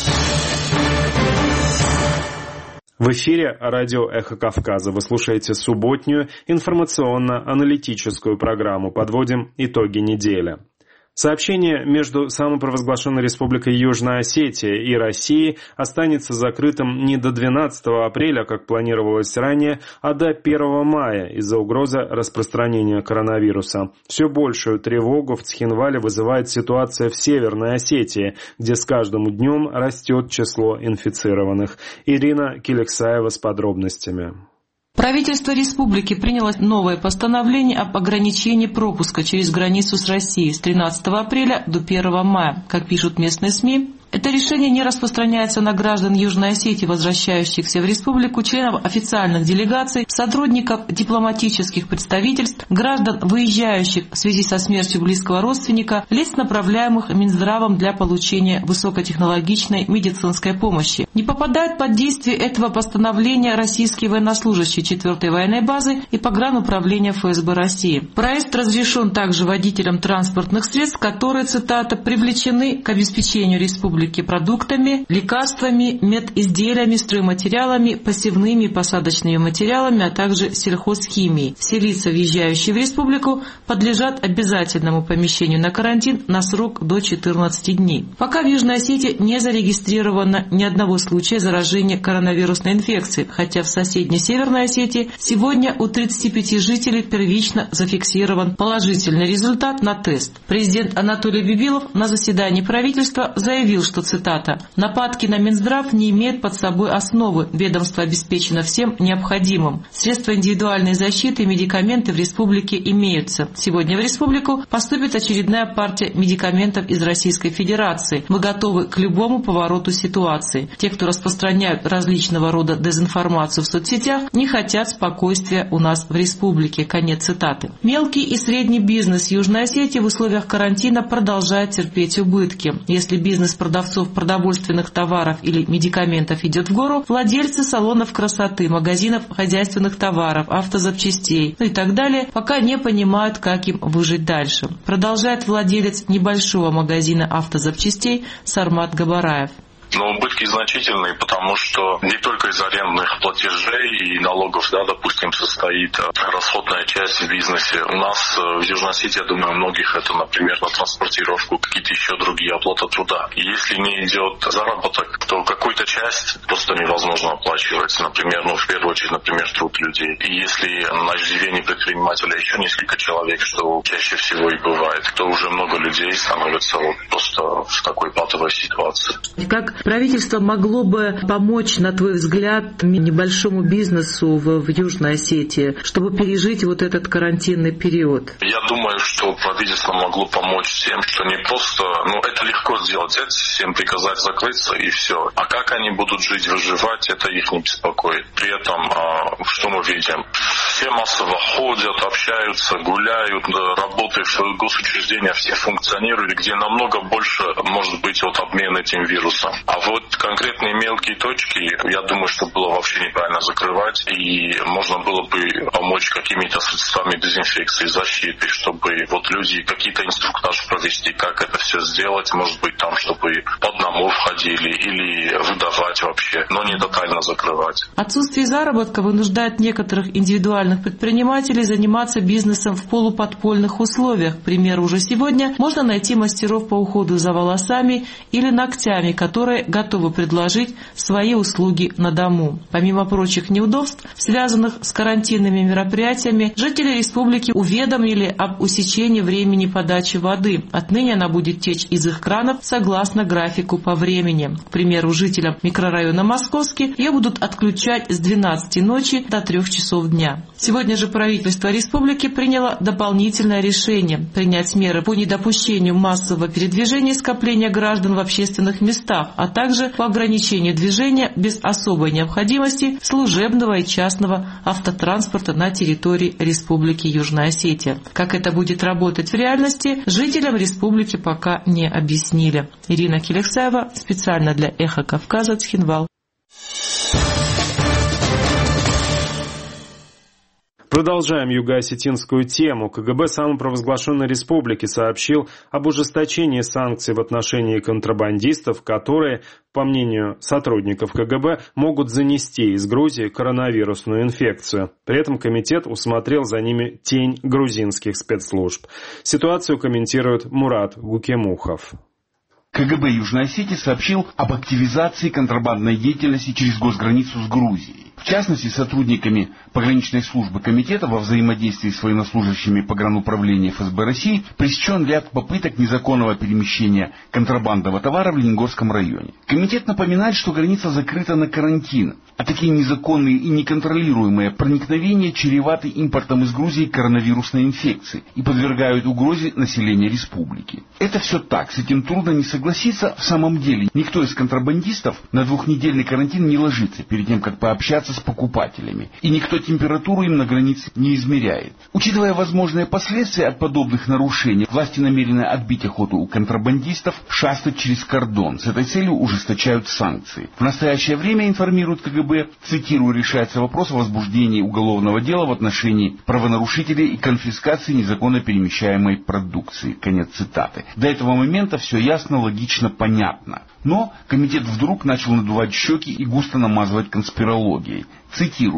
A: В эфире радио «Эхо Кавказа». Вы слушаете субботнюю информационно-аналитическую программу. Подводим итоги недели. Сообщение между самопровозглашенной республикой Южная Осетия и Россией останется закрытым не до двенадцатого апреля, как планировалось ранее, а до первого мая из-за угрозы распространения коронавируса. Все большую тревогу в Цхинвале вызывает ситуация в Северной Осетии, где с каждым днем растет число инфицированных. Ирина Киликсаева с подробностями.
K: Правительство республики приняло новое постановление об ограничении пропуска через границу с Россией с тринадцатого апреля до первого мая. Как пишут местные СМИ, это решение не распространяется на граждан Южной Осетии, возвращающихся в республику, членов официальных делегаций, сотрудников дипломатических представительств, граждан, выезжающих в связи со смертью близкого родственника, лиц, направляемых Минздравом для получения высокотехнологичной медицинской помощи. Не попадают под действие этого постановления российские военнослужащие четвёртой военной базы и погрануправления ФСБ России. Проезд разрешен также водителям транспортных средств, которые, цитата, привлечены к обеспечению республики продуктами, лекарствами, медизделиями, стройматериалами, посевными и посадочными материалами, а также сельхозхимией. Все лица, въезжающие в республику, подлежат обязательному помещению на карантин на срок до четырнадцати дней. Пока в Южной Осетии не зарегистрировано ни одного случая заражения коронавирусной инфекцией, хотя в соседней Северной Осетии сегодня у тридцати пяти жителей первично зафиксирован положительный результат на тест. Президент Анатолий Бибилов на заседании правительства заявил, что что, цитата, «Нападки на Минздрав не имеют под собой основы. Ведомство обеспечено всем необходимым. Средства индивидуальной защиты и медикаменты в республике имеются. Сегодня в республику поступит очередная партия медикаментов из Российской Федерации. Мы готовы к любому повороту ситуации. Те, кто распространяют различного рода дезинформацию в соцсетях, не хотят спокойствия у нас в республике». Конец цитаты. Мелкий и средний бизнес Южной Осетии в условиях карантина продолжает терпеть убытки. Если бизнес продавцов продовольственных товаров или медикаментов идет в гору, владельцы салонов красоты, магазинов хозяйственных товаров, автозапчастей, ну и так далее, пока не понимают, как им выжить дальше. Продолжает владелец небольшого магазина автозапчастей Сармат Габараев.
L: Но убытки значительные, потому что не только из арендных платежей и налогов, да, допустим, состоит расходная часть в бизнесе. У нас в Южной Осетии, я думаю, у многих это, например, на транспортировку, какие-то еще другие оплаты труда. И если не идет заработок, то какую-то часть просто невозможно оплачивать. Например, ну, в первую очередь, например, труд людей. И если на иждивении предпринимателя еще несколько человек, что чаще всего и бывает, то уже много людей становятся вот просто в такой патовой ситуации.
K: Как правительство могло бы помочь, на твой взгляд, небольшому бизнесу в, в Южной Осетии, чтобы пережить вот этот карантинный период?
L: Я думаю, что правительство могло помочь тем, что не просто, ну это легко сделать, взять всем приказать закрыться и все. А как они будут жить, выживать, это их не беспокоит. При этом, а, что мы видим? Все массово ходят, общаются, гуляют, работают в госучреждениях, все функционируют, где намного больше может быть вот обмен этим вирусом. А вот конкретные мелкие точки, я думаю, что было вообще неправильно закрывать, и можно было бы помочь какими-то средствами дезинфекции, защиты, чтобы вот люди какие-то инструктажи провести, как это все сделать, может быть, там, чтобы по одному входили или выдавать вообще, но не тотально закрывать.
K: Отсутствие заработка вынуждает некоторых индивидуальных предпринимателей заниматься бизнесом в полуподпольных условиях. К примеру, уже сегодня можно найти мастеров по уходу за волосами или ногтями, которые готовы предложить свои услуги на дому. Помимо прочих неудобств, связанных с карантинными мероприятиями, жители республики уведомили об усечении времени подачи воды. Отныне она будет течь из их кранов согласно графику по времени. К примеру, жителям микрорайона Московский ее будут отключать с двенадцати ночи до трёх часов дня. Сегодня же правительство республики приняло дополнительное решение принять меры по недопущению массового передвижения и скопления граждан в общественных местах, а также по ограничению движения без особой необходимости служебного и частного автотранспорта на территории Республики Южная Осетия. Как это будет работать в реальности, жителям республики пока не объяснили. Ирина Келексаева, специально для «Эхо Кавказа», Цхинвал.
A: Продолжаем юго-осетинскую тему. КГБ самопровозглашенной республики сообщил об ужесточении санкций в отношении контрабандистов, которые, по мнению сотрудников КГБ, могут занести из Грузии коронавирусную инфекцию. При этом комитет усмотрел за ними тень грузинских спецслужб. Ситуацию комментирует Мурат Гукемухов.
M: КГБ Южной Осетии сообщил об активизации контрабандной деятельности через госграницу с Грузией. В частности, сотрудниками пограничной службы комитета во взаимодействии с военнослужащими погрануправления эф эс бэ России пресечен ряд попыток незаконного перемещения контрабандного товара в Лениногорском районе. Комитет напоминает, что граница закрыта на карантин, а такие незаконные и неконтролируемые проникновения чреваты импортом из Грузии коронавирусной инфекции и подвергают угрозе населения республики. Это все так, с этим трудно не согласиться. В самом деле, никто из контрабандистов на двухнедельный карантин не ложится перед тем, как пообщаться с покупателями, и никто температуру им на границе не измеряет. Учитывая возможные последствия от подобных нарушений, власти намерены отбить охоту у контрабандистов шастать через кордон. С этой целью ужесточают санкции. В настоящее время, информирует КГБ, цитирую, решается вопрос о возбуждении уголовного дела в отношении правонарушителей и конфискации незаконно перемещаемой продукции. Конец цитаты. До этого момента все ясно, логично, понятно. Но комитет вдруг начал надувать щеки и густо намазывать конспирологией. Цитирую.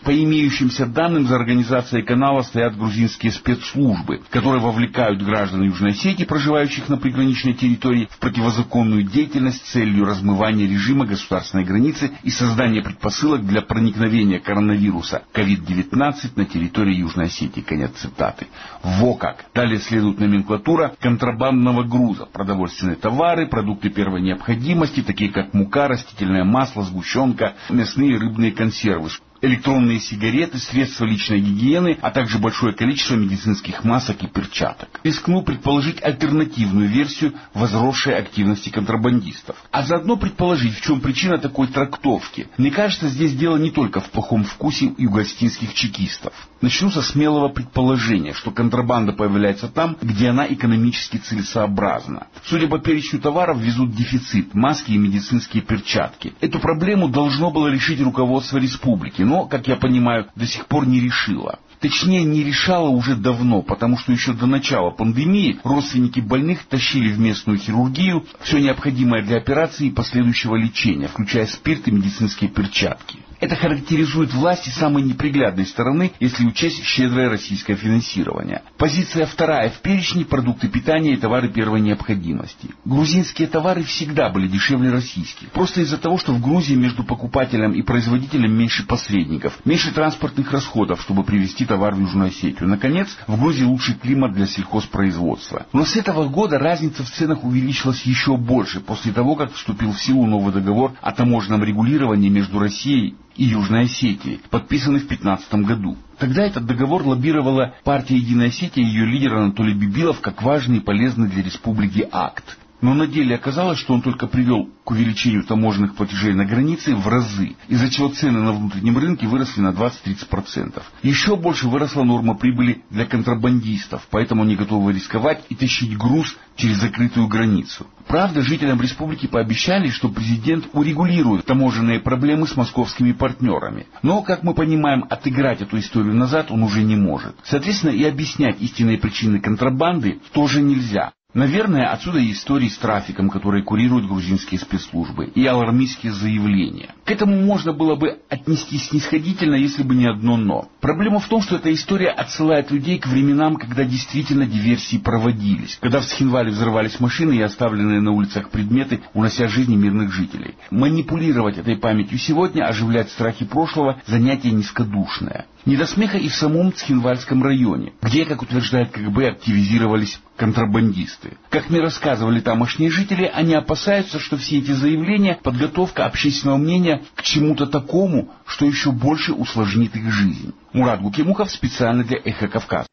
M: По имеющимся данным, за организацией канала стоят грузинские спецслужбы, которые вовлекают граждан Южной Осетии, проживающих на приграничной территории, в противозаконную деятельность с целью размывания режима государственной границы и создания предпосылок для проникновения коронавируса ковид девятнадцать на территории Южной Осетии. Конец цитаты. Во как! Далее следует номенклатура контрабандного груза. Продовольственные товары, продукты первой необходимости, такие как мука, растительное масло, сгущенка, мясные и рыбные консервы, электронные сигареты, средства личной гигиены, а также большое количество медицинских масок и перчаток. Рискну предположить альтернативную версию возросшей активности контрабандистов. А заодно предположить, в чем причина такой трактовки. Мне кажется, здесь дело не только в плохом вкусе юго-осетинских чекистов. Начну со смелого предположения, что контрабанда появляется там, где она экономически целесообразна. Судя по перечню товаров, везут дефицит, маски и медицинские перчатки. Эту проблему должно было решить руководство республики, но, как я понимаю, до сих пор не решило. Точнее, не решала уже давно, потому что еще до начала пандемии родственники больных тащили в местную хирургию все необходимое для операции и последующего лечения, включая спирт и медицинские перчатки. Это характеризует власти самой неприглядной стороны, если учесть щедрое российское финансирование. Позиция вторая в перечне – продукты питания и товары первой необходимости. Грузинские товары всегда были дешевле российских. Просто из-за того, что в Грузии между покупателем и производителем меньше посредников, меньше транспортных расходов, чтобы привезти товар в Южную Осетию. Наконец, в Грузии лучший климат для сельхозпроизводства. Но с этого года разница в ценах увеличилась еще больше, после того, как вступил в силу новый договор о таможенном регулировании между Россией и Южной Осетией, подписанный в две тысячи пятнадцатом году. Тогда этот договор лоббировала партия «Единая Осетия» и ее лидер Анатолий Бибилов как важный и полезный для республики акт. Но на деле оказалось, что он только привел к увеличению таможенных платежей на границе в разы, из-за чего цены на внутреннем рынке выросли на двадцать-тридцать процентов. Еще больше выросла норма прибыли для контрабандистов, поэтому они готовы рисковать и тащить груз через закрытую границу. Правда, жителям республики пообещали, что президент урегулирует таможенные проблемы с московскими партнерами. Но, как мы понимаем, отыграть эту историю назад он уже не может. Соответственно, и объяснять истинные причины контрабанды тоже нельзя. Наверное, отсюда и истории с трафиком, которые курируют грузинские спецслужбы, и алармистские заявления. К этому можно было бы отнестись снисходительно, если бы не одно «но». Проблема в том, что эта история отсылает людей к временам, когда действительно диверсии проводились, когда в Схинвале взрывались машины и оставленные на улицах предметы, унося жизни мирных жителей. Манипулировать этой памятью сегодня, оживлять страхи прошлого – занятие низкодушное. Не до смеха и в самом Цхинвальском районе, где, как утверждает КГБ, активизировались контрабандисты. Как мне рассказывали тамошние жители, они опасаются, что все эти заявления – подготовка общественного мнения к чему-то такому, что еще больше усложнит их жизнь. Мурат Гукемухов специально для «Эхо Кавказа».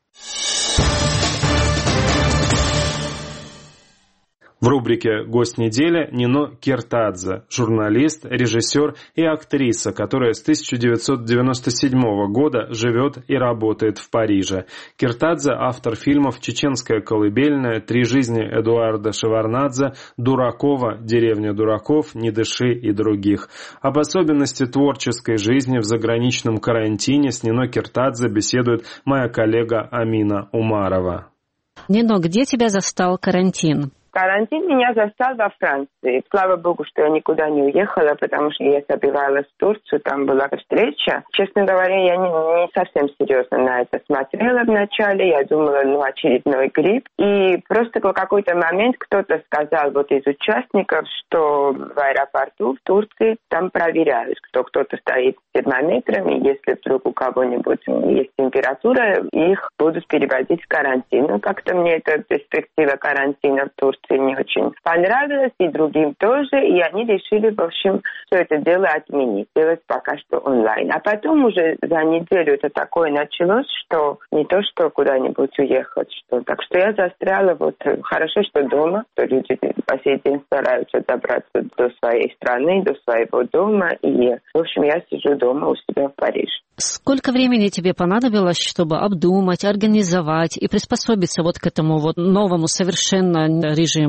A: В рубрике «Гость недели» Нино Кертадзе, журналист, режиссер и актриса, которая с тысяча девятьсот девяносто седьмого года живет и работает в Париже. Кертадзе – автор фильмов «Чеченская колыбельная», «Три жизни Эдуарда Шеварнадзе», «Дуракова», «Деревня дураков», «Не дыши» и других. Об особенности творческой жизни в заграничном карантине с Нино Кертадзе беседует моя коллега Амина Умарова.
N: Нино, где тебя застал карантин?
O: Карантин меня застал во Франции. Слава богу, что я никуда не уехала, потому что я собиралась в Турцию, там была встреча. Честно говоря, я не, не совсем серьезно на это смотрела вначале. Я думала, ну, очередной грипп. И просто в какой-то момент кто-то сказал вот из участников, что в аэропорту в Турции там проверяют, кто кто-то стоит с термометром, и если вдруг у кого-нибудь есть температура, их будут переводить в карантин. Ну, как-то мне эта перспектива карантина в Турции не очень понравилось, и другим тоже, и они решили, в общем, все это дело отменить, делать пока что онлайн. А потом уже за неделю это такое началось, что не то, что куда-нибудь уехать, что... Так что я застряла, вот, хорошо, что дома, что люди по сей день стараются добраться до своей страны, до своего дома, и, в общем, я сижу дома у себя в Париже.
N: Сколько времени тебе понадобилось, чтобы обдумать, организовать и приспособиться вот к этому вот новому совершенно режиму?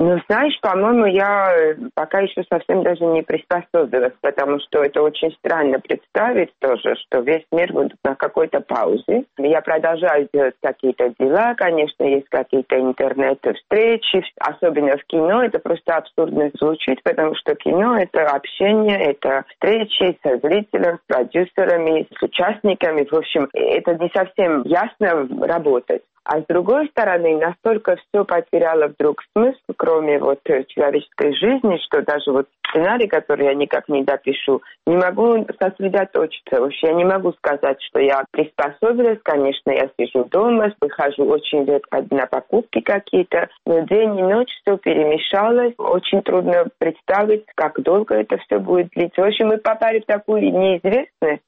O: Ну, знаешь, по-моему, я пока еще совсем даже не приспособилась, потому что это очень странно представить тоже, что весь мир будет на какой-то паузе. Я продолжаю делать какие-то дела, конечно, есть какие-то интернет-встречи, особенно в кино. Это просто абсурдно звучит, потому что кино — это общение, это встречи со зрителем, с продюсерами, с участниками. В общем, это не совсем ясно работать. А с другой стороны, настолько все потеряло вдруг смысл, кроме вот человеческой жизни, что даже вот сценарий, который я никак не допишу, не могу сосредоточиться. Вообще я не могу сказать, что я приспособилась. Конечно, я сижу дома, выхожу очень редко на покупки какие-то, но день и ночь все перемешалось. Очень трудно представить, как долго это все будет длиться. В общем, мы попали в такую неизвестность,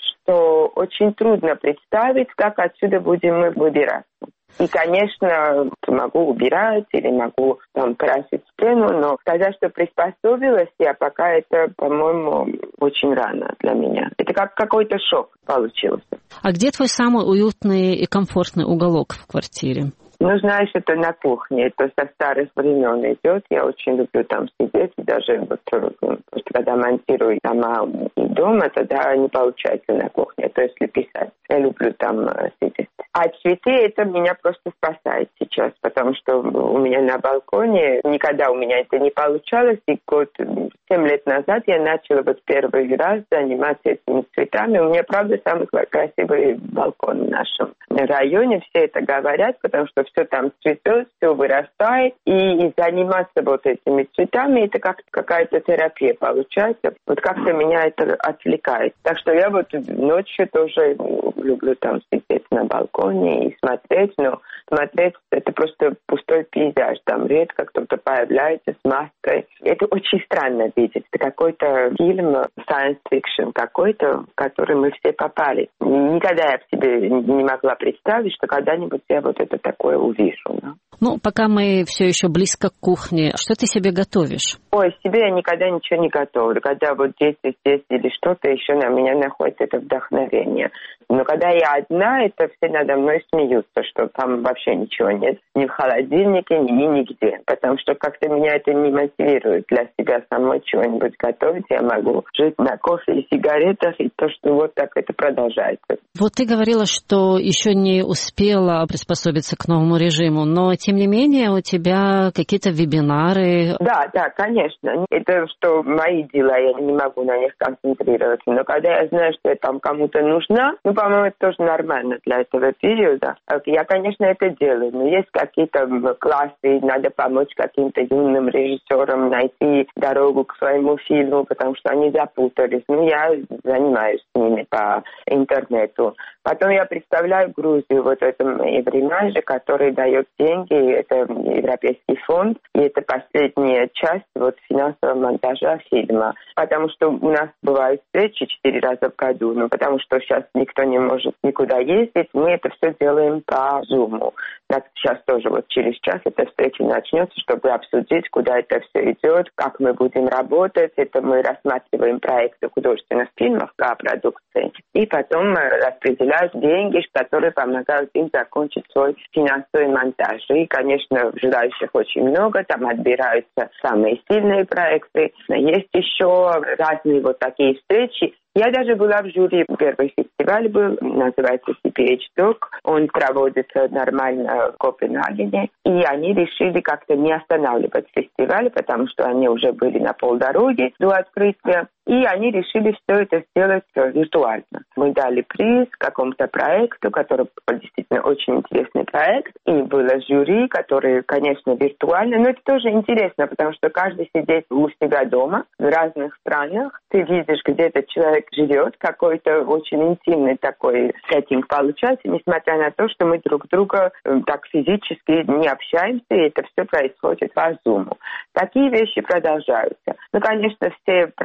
O: что очень трудно представить, как отсюда будем мы выбираться. И, конечно, могу убирать или могу там красить стену, но сказать, что приспособилась я, пока это, по-моему, очень рано для меня. Это как какой-то шок получился.
N: А где твой самый уютный и комфортный уголок в квартире?
O: Ну, знаешь, это на кухне, это со старых времен идет. Я очень люблю там сидеть, и даже вот, когда монтирую дома и дома, тогда не получается на кухне, то если писать. Я люблю там сидеть. А цветы, это меня просто спасает сейчас, потому что у меня на балконе никогда у меня это не получалось. И год, семь лет назад я начала вот первый раз заниматься этими цветами. У меня, правда, самый красивый балкон в нашем районе. Все это говорят, потому что все там цветет, все вырастает. И, и заниматься вот этими цветами, это как какая-то терапия получается. Вот как-то меня это отвлекает. Так что я вот ночью тоже люблю там сидеть на балконе и смотреть, но смотреть это просто пустой пейзаж. Там редко кто-то появляется с маской. Это очень странно видеть. Это какой-то фильм science fiction какой-то, в который мы все попали. Никогда я в себе не могла представить, что когда-нибудь я вот это такое увижу. Да?
N: Ну, пока мы все еще близко к кухне, что ты себе готовишь?
O: Ой, себе я никогда ничего не готовлю. Когда вот дети здесь или что-то, еще на меня находит это вдохновение. Но когда я одна, это все надо мной смеются, что там вообще ничего нет. Ни в холодильнике, ни нигде. Потому что как-то меня это не мотивирует для себя самой чего-нибудь готовить. Я могу жить на кофе и сигаретах, и то, что вот так это продолжается.
N: Вот ты говорила, что еще не успела приспособиться к новому режиму, но тем не менее у тебя какие-то вебинары.
O: Да, да, конечно. Это что мои дела, я не могу на них концентрироваться. Но когда я знаю, что я там кому-то нужна, ну, по-моему, это тоже нормально для этого периода. Я, конечно, это делаю, но есть какие-то классы, надо помочь каким-то юным режиссерам найти дорогу к своему фильму, потому что они запутались. Ну, я занимаюсь с ними по интернету. Потом я представляю Грузию вот в этом Евремаже, который дает деньги, это Европейский фонд, и это последняя часть вот финансового монтажа фильма. Потому что у нас бывают встречи четыре раза в году, ну, потому что сейчас никто не может никуда ездить, мы это все делаем по Zoom. Сейчас тоже вот через час эта встреча начнется, чтобы обсудить, куда это все идет, как мы будем работать. Это мы рассматриваем проекты художественных фильмов по продукции. И потом распределяют деньги, которые помогают им закончить свой финансовый монтаж. И, конечно, желающих очень много, там отбираются самые сильные проекты. Есть еще разные вот такие встречи. Я даже была в жюри, первый фестиваль был, называется си пи эйч Doc. Он проводится нормально в Копенгагене. И они решили как-то не останавливать фестиваль, потому что они уже были на полдороги до открытия. И они решили все это сделать виртуально. Мы дали приз какому-то проекту, который действительно очень интересный проект. И было жюри, которое, конечно, виртуально. Но это тоже интересно, потому что каждый сидит у себя дома в разных странах. Ты видишь, где этот человек живет, какой-то очень интимный такой сеттинг получается, несмотря на то, что мы друг друга так физически не общаемся, и это все происходит по Zoom. Такие вещи продолжаются. Ну, конечно, все проекты,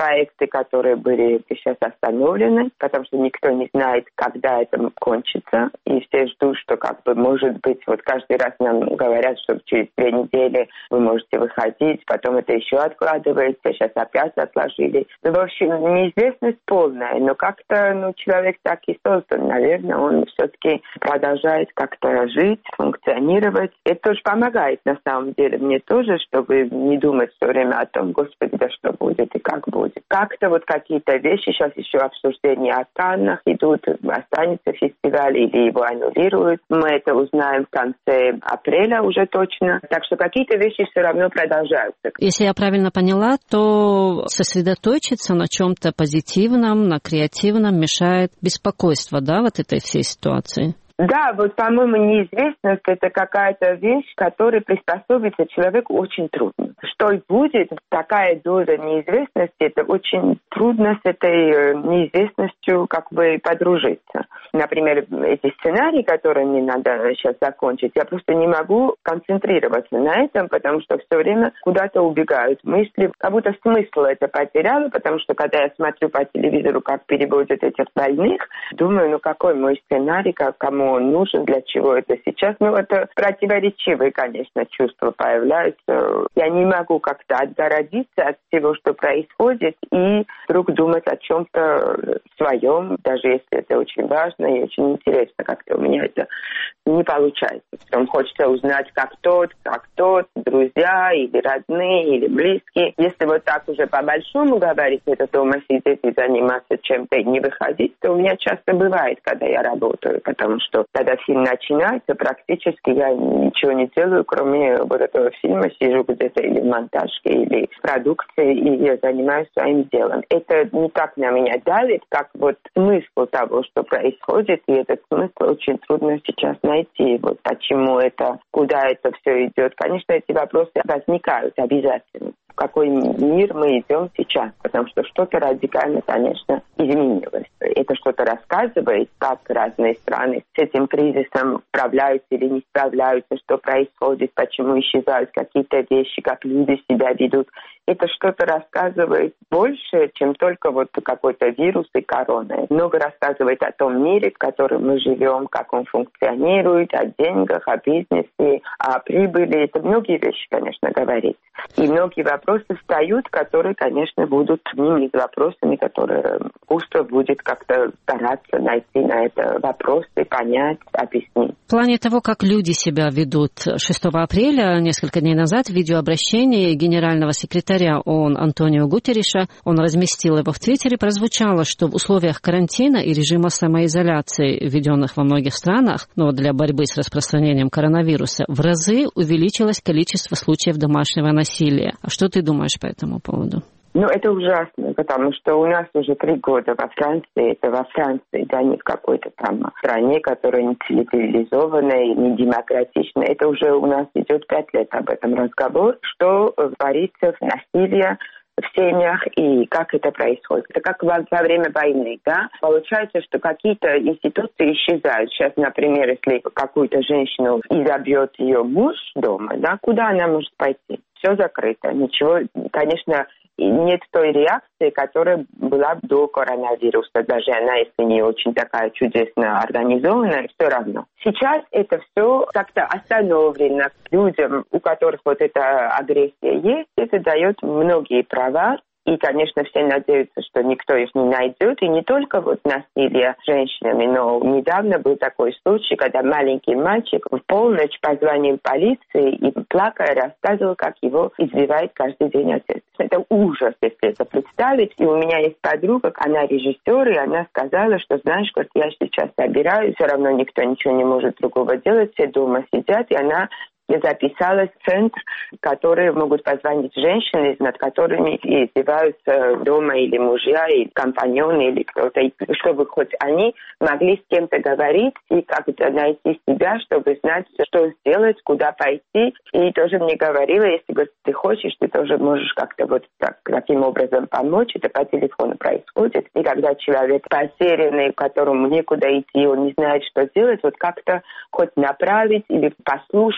O: которые были сейчас остановлены, потому что никто не знает, когда это кончится. И все ждут, что как бы может быть, вот каждый раз нам говорят, что через две недели вы можете выходить, потом это еще откладывается, сейчас опять отложили. Ну, в общем, неизвестность полная, но как-то ну, человек так и создан, наверное, он все-таки продолжает как-то жить, функционировать. Это тоже помогает на самом деле мне тоже, чтобы не думать все время о том, господи, да что будет и как будет. Как-то вот какие-то вещи, сейчас еще обсуждения о Каннах идут, останется фестиваль или его аннулируют. Мы это узнаем в конце апреля уже точно. Так что какие-то вещи все равно продолжаются.
N: Если я правильно поняла, то сосредоточиться на чем-то позитивном, на креативном мешает беспокойство, да, вот этой всей ситуации?
O: Да, вот, по-моему, неизвестность – это какая-то вещь, которой приспособиться человеку очень трудно. Что будет, такая доза неизвестности, это очень трудно с этой неизвестностью как бы подружиться. Например, эти сценарии, которые мне надо сейчас закончить, я просто не могу концентрироваться на этом, потому что все время куда-то убегают мысли, как будто смысл это потеряла, потому что когда я смотрю по телевизору, как переводят этих больных, думаю, ну какой мой сценарий, как, кому он нужен, для чего это сейчас. Ну, это противоречивые, конечно, чувства появляются. Я не могу как-то отгородиться от всего, что происходит, и вдруг думать о чем-то своем, даже если это очень важно и очень интересно. Как-то у меня это не получается. Потом хочется узнать, как тот, как тот, друзья или родные, или близкие. Если вот так уже по-большому говорить, это дома сидеть и заниматься чем-то и не выходить, то у меня часто бывает, когда я работаю, потому что когда фильм начинается, практически я ничего не делаю, кроме вот этого фильма, сижу где-то или в монтажке, или в продукции, и я занимаюсь своим делом. Это не так на меня давит, как вот смысл того, что происходит, и этот смысл очень трудно сейчас найти. Вот почему это, куда это все идет. Конечно, эти вопросы возникают обязательно. В какой мир мы идем сейчас, потому что что-то радикально, конечно, изменилось. Это что-то рассказывает, как разные страны с этим кризисом справляются или не справляются, что происходит, почему исчезают какие-то вещи, как люди себя ведут. Это что-то рассказывает больше, чем только вот какой-то вирус и корона. Много рассказывает о том мире, в котором мы живем, как он функционирует, о деньгах, о бизнесе, о прибыли. Это многие вещи, конечно, говорит. И многие вопросы встают, которые, конечно, будут одними из вопросами, которые искусство будет как-то стараться найти на это вопросы, понять, объяснить.
N: В плане того, как люди себя ведут, шестого апреля, несколько дней назад, в видеообращении генерального секретаря ООН Антонио Гутерриша, он разместил его в Твиттере, прозвучало, что в условиях карантина и режима самоизоляции, введенных во многих странах, но для борьбы с распространением коронавируса, в разы увеличилось количество случаев домашнего насилия. А что ты думаешь по этому поводу?
O: Ну, это ужасно, потому что у нас уже три года во Франции, это во Франции, да, не в какой-то там стране, которая не цивилизованная, не демократичная. Это уже у нас идет пять лет об этом разговор, что творится насилие в семьях и как это происходит. Это как во, во время войны, да? Получается, что какие-то институции исчезают. Сейчас, например, если какую-то женщину изобьет ее муж дома, да, куда она может пойти? Все закрыто. Ничего, конечно, нет той реакции, которая была до коронавируса. Даже она, если не очень такая чудесно организованная, все равно. Сейчас это все как-то остановлено. Людям, у которых вот эта агрессия есть, это дает многие права. И, конечно, все надеются, что никто их не найдет. И не только вот насилие с женщинами, но недавно был такой случай, когда маленький мальчик в полночь позвонил полиции и плакая рассказывал, как его избивает каждый день отец. Это ужас, если это представить. И у меня есть подруга, она режиссер, и она сказала, что, знаешь, как я сейчас собираюсь, все равно никто ничего не может другого делать, все дома сидят, и она я записалась в центр, которые могут позвонить женщины, над которыми издеваются дома или мужья, или компаньоны, или кто-то, чтобы хоть они могли с кем-то говорить и как-то найти себя, чтобы знать, что сделать, куда пойти. И тоже мне говорила, если говорит, ты хочешь, ты тоже можешь как-то вот так, таким образом помочь. Это по телефону происходит. И когда человек потерянный, которому некуда идти, он не знает, что делать, вот как-то хоть направить или послушать, или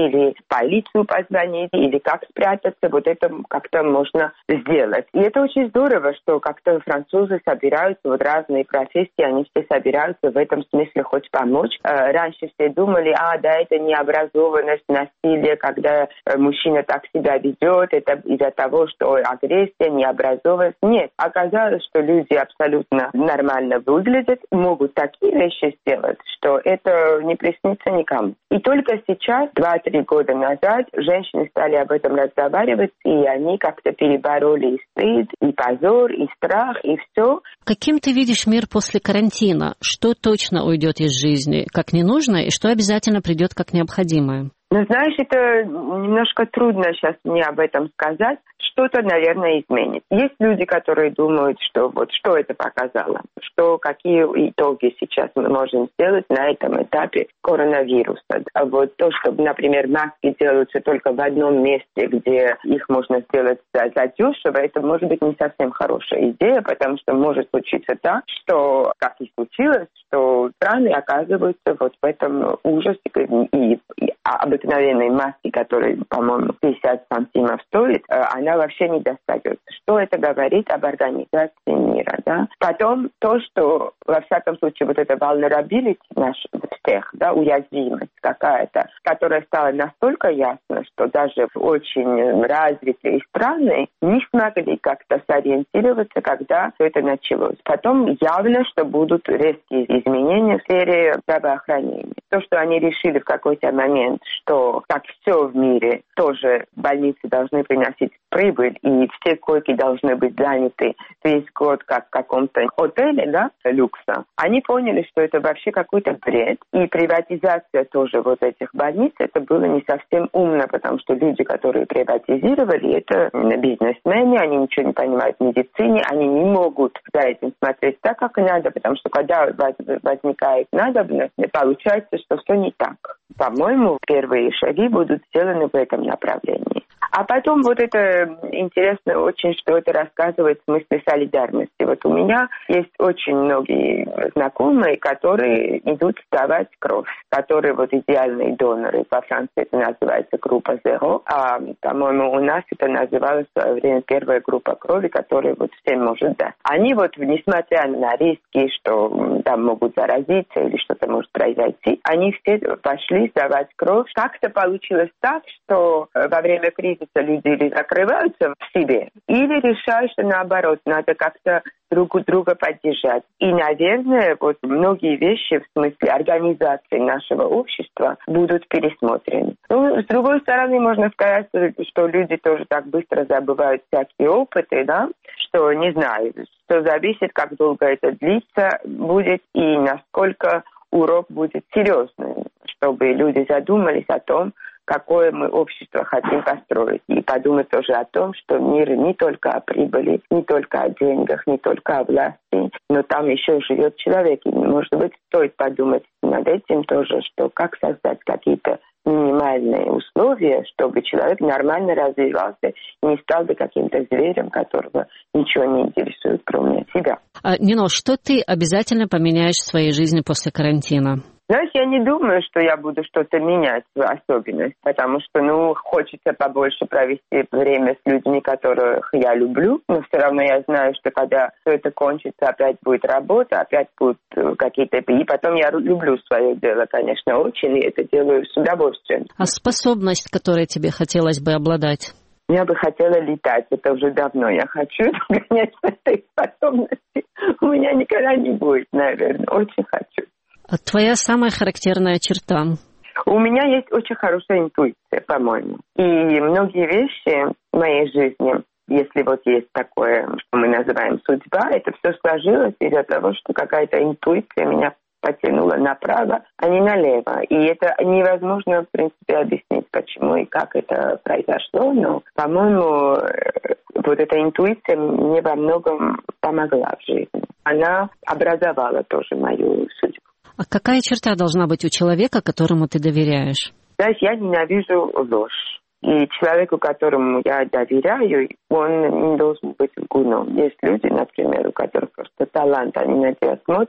O: или полицию позвонить, или как спрятаться, вот это как-то можно сделать. И это очень здорово, что как-то французы собираются, вот разные профессии, они все собираются в этом смысле хоть помочь. Раньше все думали, а, да, это необразованность, насилие, когда мужчина так себя ведет, это из-за того, что агрессия, необразованность. Нет, оказалось, что люди абсолютно нормально выглядят, могут такие вещи сделать, что это не приснится никому. И только сейчас, два-три года назад, женщины стали об этом разговаривать, и они как-то перебороли и стыд, и позор, и страх, и все.
N: Каким ты видишь мир после карантина? Что точно уйдет из жизни как ненужное, и что обязательно придет как необходимое?
O: Ну, знаешь, это немножко трудно сейчас мне об этом сказать. Что-то, наверное, изменит. Есть люди, которые думают, что вот что это показало, что какие итоги сейчас мы можем сделать на этом этапе коронавируса. А вот то, что, например, маски делаются только в одном месте, где их можно сделать за, за дешево, это может быть не совсем хорошая идея, потому что может случиться так, что, как и случилось, что страны оказываются вот в этом ужасе, и, и обыкновенной маски, которая, по-моему, пятьдесят сантимов стоит, она вообще не достается. Что это говорит об организации мира, да? Потом то, что, во всяком случае, вот эта vulnerability наш всех, да, уязвимость какая-то, которая стала настолько ясна, что даже очень развитые страны не смогли как-то сориентироваться, когда все это началось. Потом явно, что будут резкие изменения в сфере здравоохранения. То, что они решили в какой-то момент, что, как все в мире, тоже больницы должны приносить прибыль, и все койки должны быть заняты весь год, как в каком-то отеле, да, люкса. Они поняли, что это вообще какой-то бред, и приватизация тоже вот этих больниц, это было не совсем умно, потому что люди, которые приватизировали, это бизнесмены, они ничего не понимают в медицине, они не могут за этим смотреть так, как надо, потому что когда возникает надобность, получается, что все не так. По-моему, первые шаги будут сделаны в этом направлении. А потом вот это интересно очень, что это рассказывает в смысле солидарности. Вот у меня есть очень многие знакомые, которые идут сдавать кровь, которые вот идеальные доноры. Во Франции это называется группа Zero, а, по-моему, у нас это называлось в свое время первая группа крови, которая вот всем может дать. Они вот, несмотря на риски, что там могут заразиться или что-то может произойти, они все пошли сдавать кровь. Как-то получилось так, что во время кризиса люди или закрываются в себе, или решают, что наоборот, надо как-то друг друга поддержать. И, наверное, вот многие вещи в смысле организации нашего общества будут пересмотрены. Ну, с другой стороны, можно сказать, что люди тоже так быстро забывают всякие опыты, да, что, не знаю, что зависит, как долго это длится будет и насколько урок будет серьезным, чтобы люди задумались о том, какое мы общество хотим построить. И подумать тоже о том, что мир не только о прибыли, не только о деньгах, не только о власти, но там еще живет человек. И, может быть, стоит подумать над этим тоже, что как создать какие-то минимальные условия, чтобы человек нормально развивался и не стал бы каким-то зверем, которого ничего не интересует, кроме себя.
N: А, Нино, что ты обязательно поменяешь в своей жизни после карантина?
O: Знаешь, я не думаю, что я буду что-то менять в особенность, потому что, ну, хочется побольше провести время с людьми, которых я люблю, но все равно я знаю, что когда все это кончится, опять будет работа, опять будут какие-то... И потом я люблю свое дело, конечно, очень, и это делаю с удовольствием.
N: А способность, которой тебе хотелось бы обладать?
O: Я бы хотела летать, это уже давно я хочу, но, конечно, этой способности у меня никогда не будет, наверное, очень хочу.
N: А твоя самая характерная черта?
O: У меня есть очень хорошая интуиция, по-моему. И многие вещи в моей жизни, если вот есть такое, что мы называем судьба, это все сложилось из-за того, что какая-то интуиция меня потянула направо, а не налево. И это невозможно, в принципе, объяснить, почему и как это произошло, но, по-моему, вот эта интуиция мне во многом помогла в жизни. Она образовала тоже мою судьбу.
N: А какая черта должна быть у человека, которому ты доверяешь?
O: Знаешь, я ненавижу ложь. И человеку, которому я доверяю, он не должен быть лгуном. Есть люди, например, у которых просто талант, они на тебя смотрят,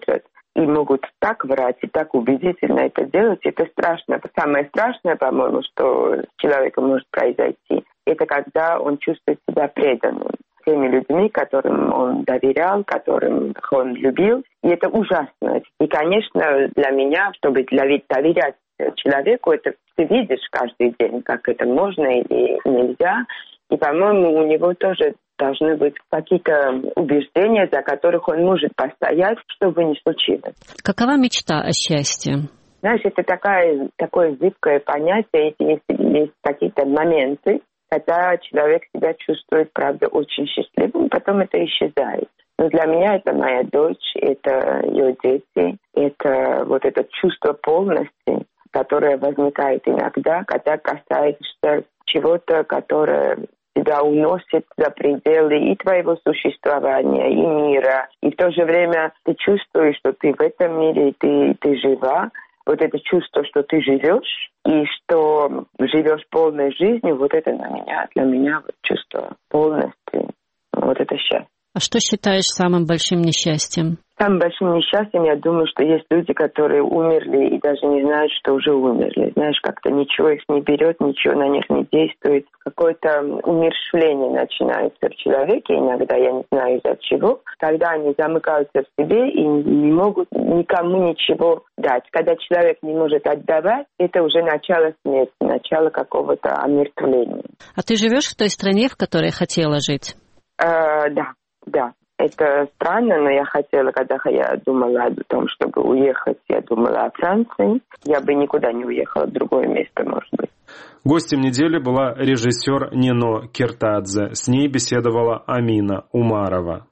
O: и могут так врать и так убедительно это делать, это страшно. Самое страшное, по-моему, что с человеком может произойти, это когда он чувствует себя преданным теми людьми, которым он доверял, которым он любил. И это ужасно. И, конечно, для меня, чтобы доверять человеку, это ты видишь каждый день, как это можно или нельзя. И, по-моему, у него тоже должны быть какие-то убеждения, за которых он может постоять, что бы ни случилось.
N: Какова мечта о счастье?
O: Знаешь, это такое, такое зыбкое понятие. Есть, есть какие-то моменты, когда человек себя чувствует, правда, очень счастливым, потом это исчезает. Но для меня это моя дочь, это ее дети, это вот это чувство полности, которое возникает иногда, когда касаешься чего-то, которое тебя уносит за пределы и твоего существования, и мира. И в то же время ты чувствуешь, что ты в этом мире, и ты, ты жива. Вот это чувство, что ты живешь, и что живешь полной жизнью, вот это на меня, для меня вот чувство полности, вот это счастье.
N: А что считаешь самым большим несчастьем?
O: Самым большим несчастьем, я думаю, что есть люди, которые умерли и даже не знают, что уже умерли. Знаешь, как-то ничего их не берет, ничего на них не действует. Какое-то умерщвление начинается в человеке, иногда я не знаю из-за чего, когда они замыкаются в себе и не могут никому ничего дать. Когда человек не может отдавать, это уже начало смерти, начало какого-то омертвления.
N: А ты живешь в той стране, в которой хотела жить?
O: Э, да, да. Это странно, но я хотела, когда я думала о том, чтобы уехать, я думала о Франции. Я бы никуда не уехала в другое место, может быть.
A: Гостем недели была режиссер Нино Киртадзе. С ней беседовала Амина Умарова.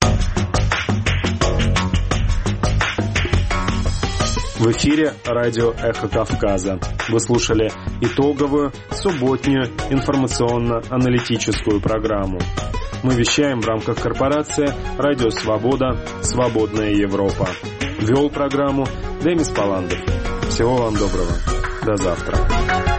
A: В эфире радио «Эхо Кавказа». Вы слушали итоговую субботнюю информационно-аналитическую программу. Мы вещаем в рамках корпорации «Радио Свобода. Свободная Европа». Вел программу Демис Паландов. Всего вам доброго. До завтра.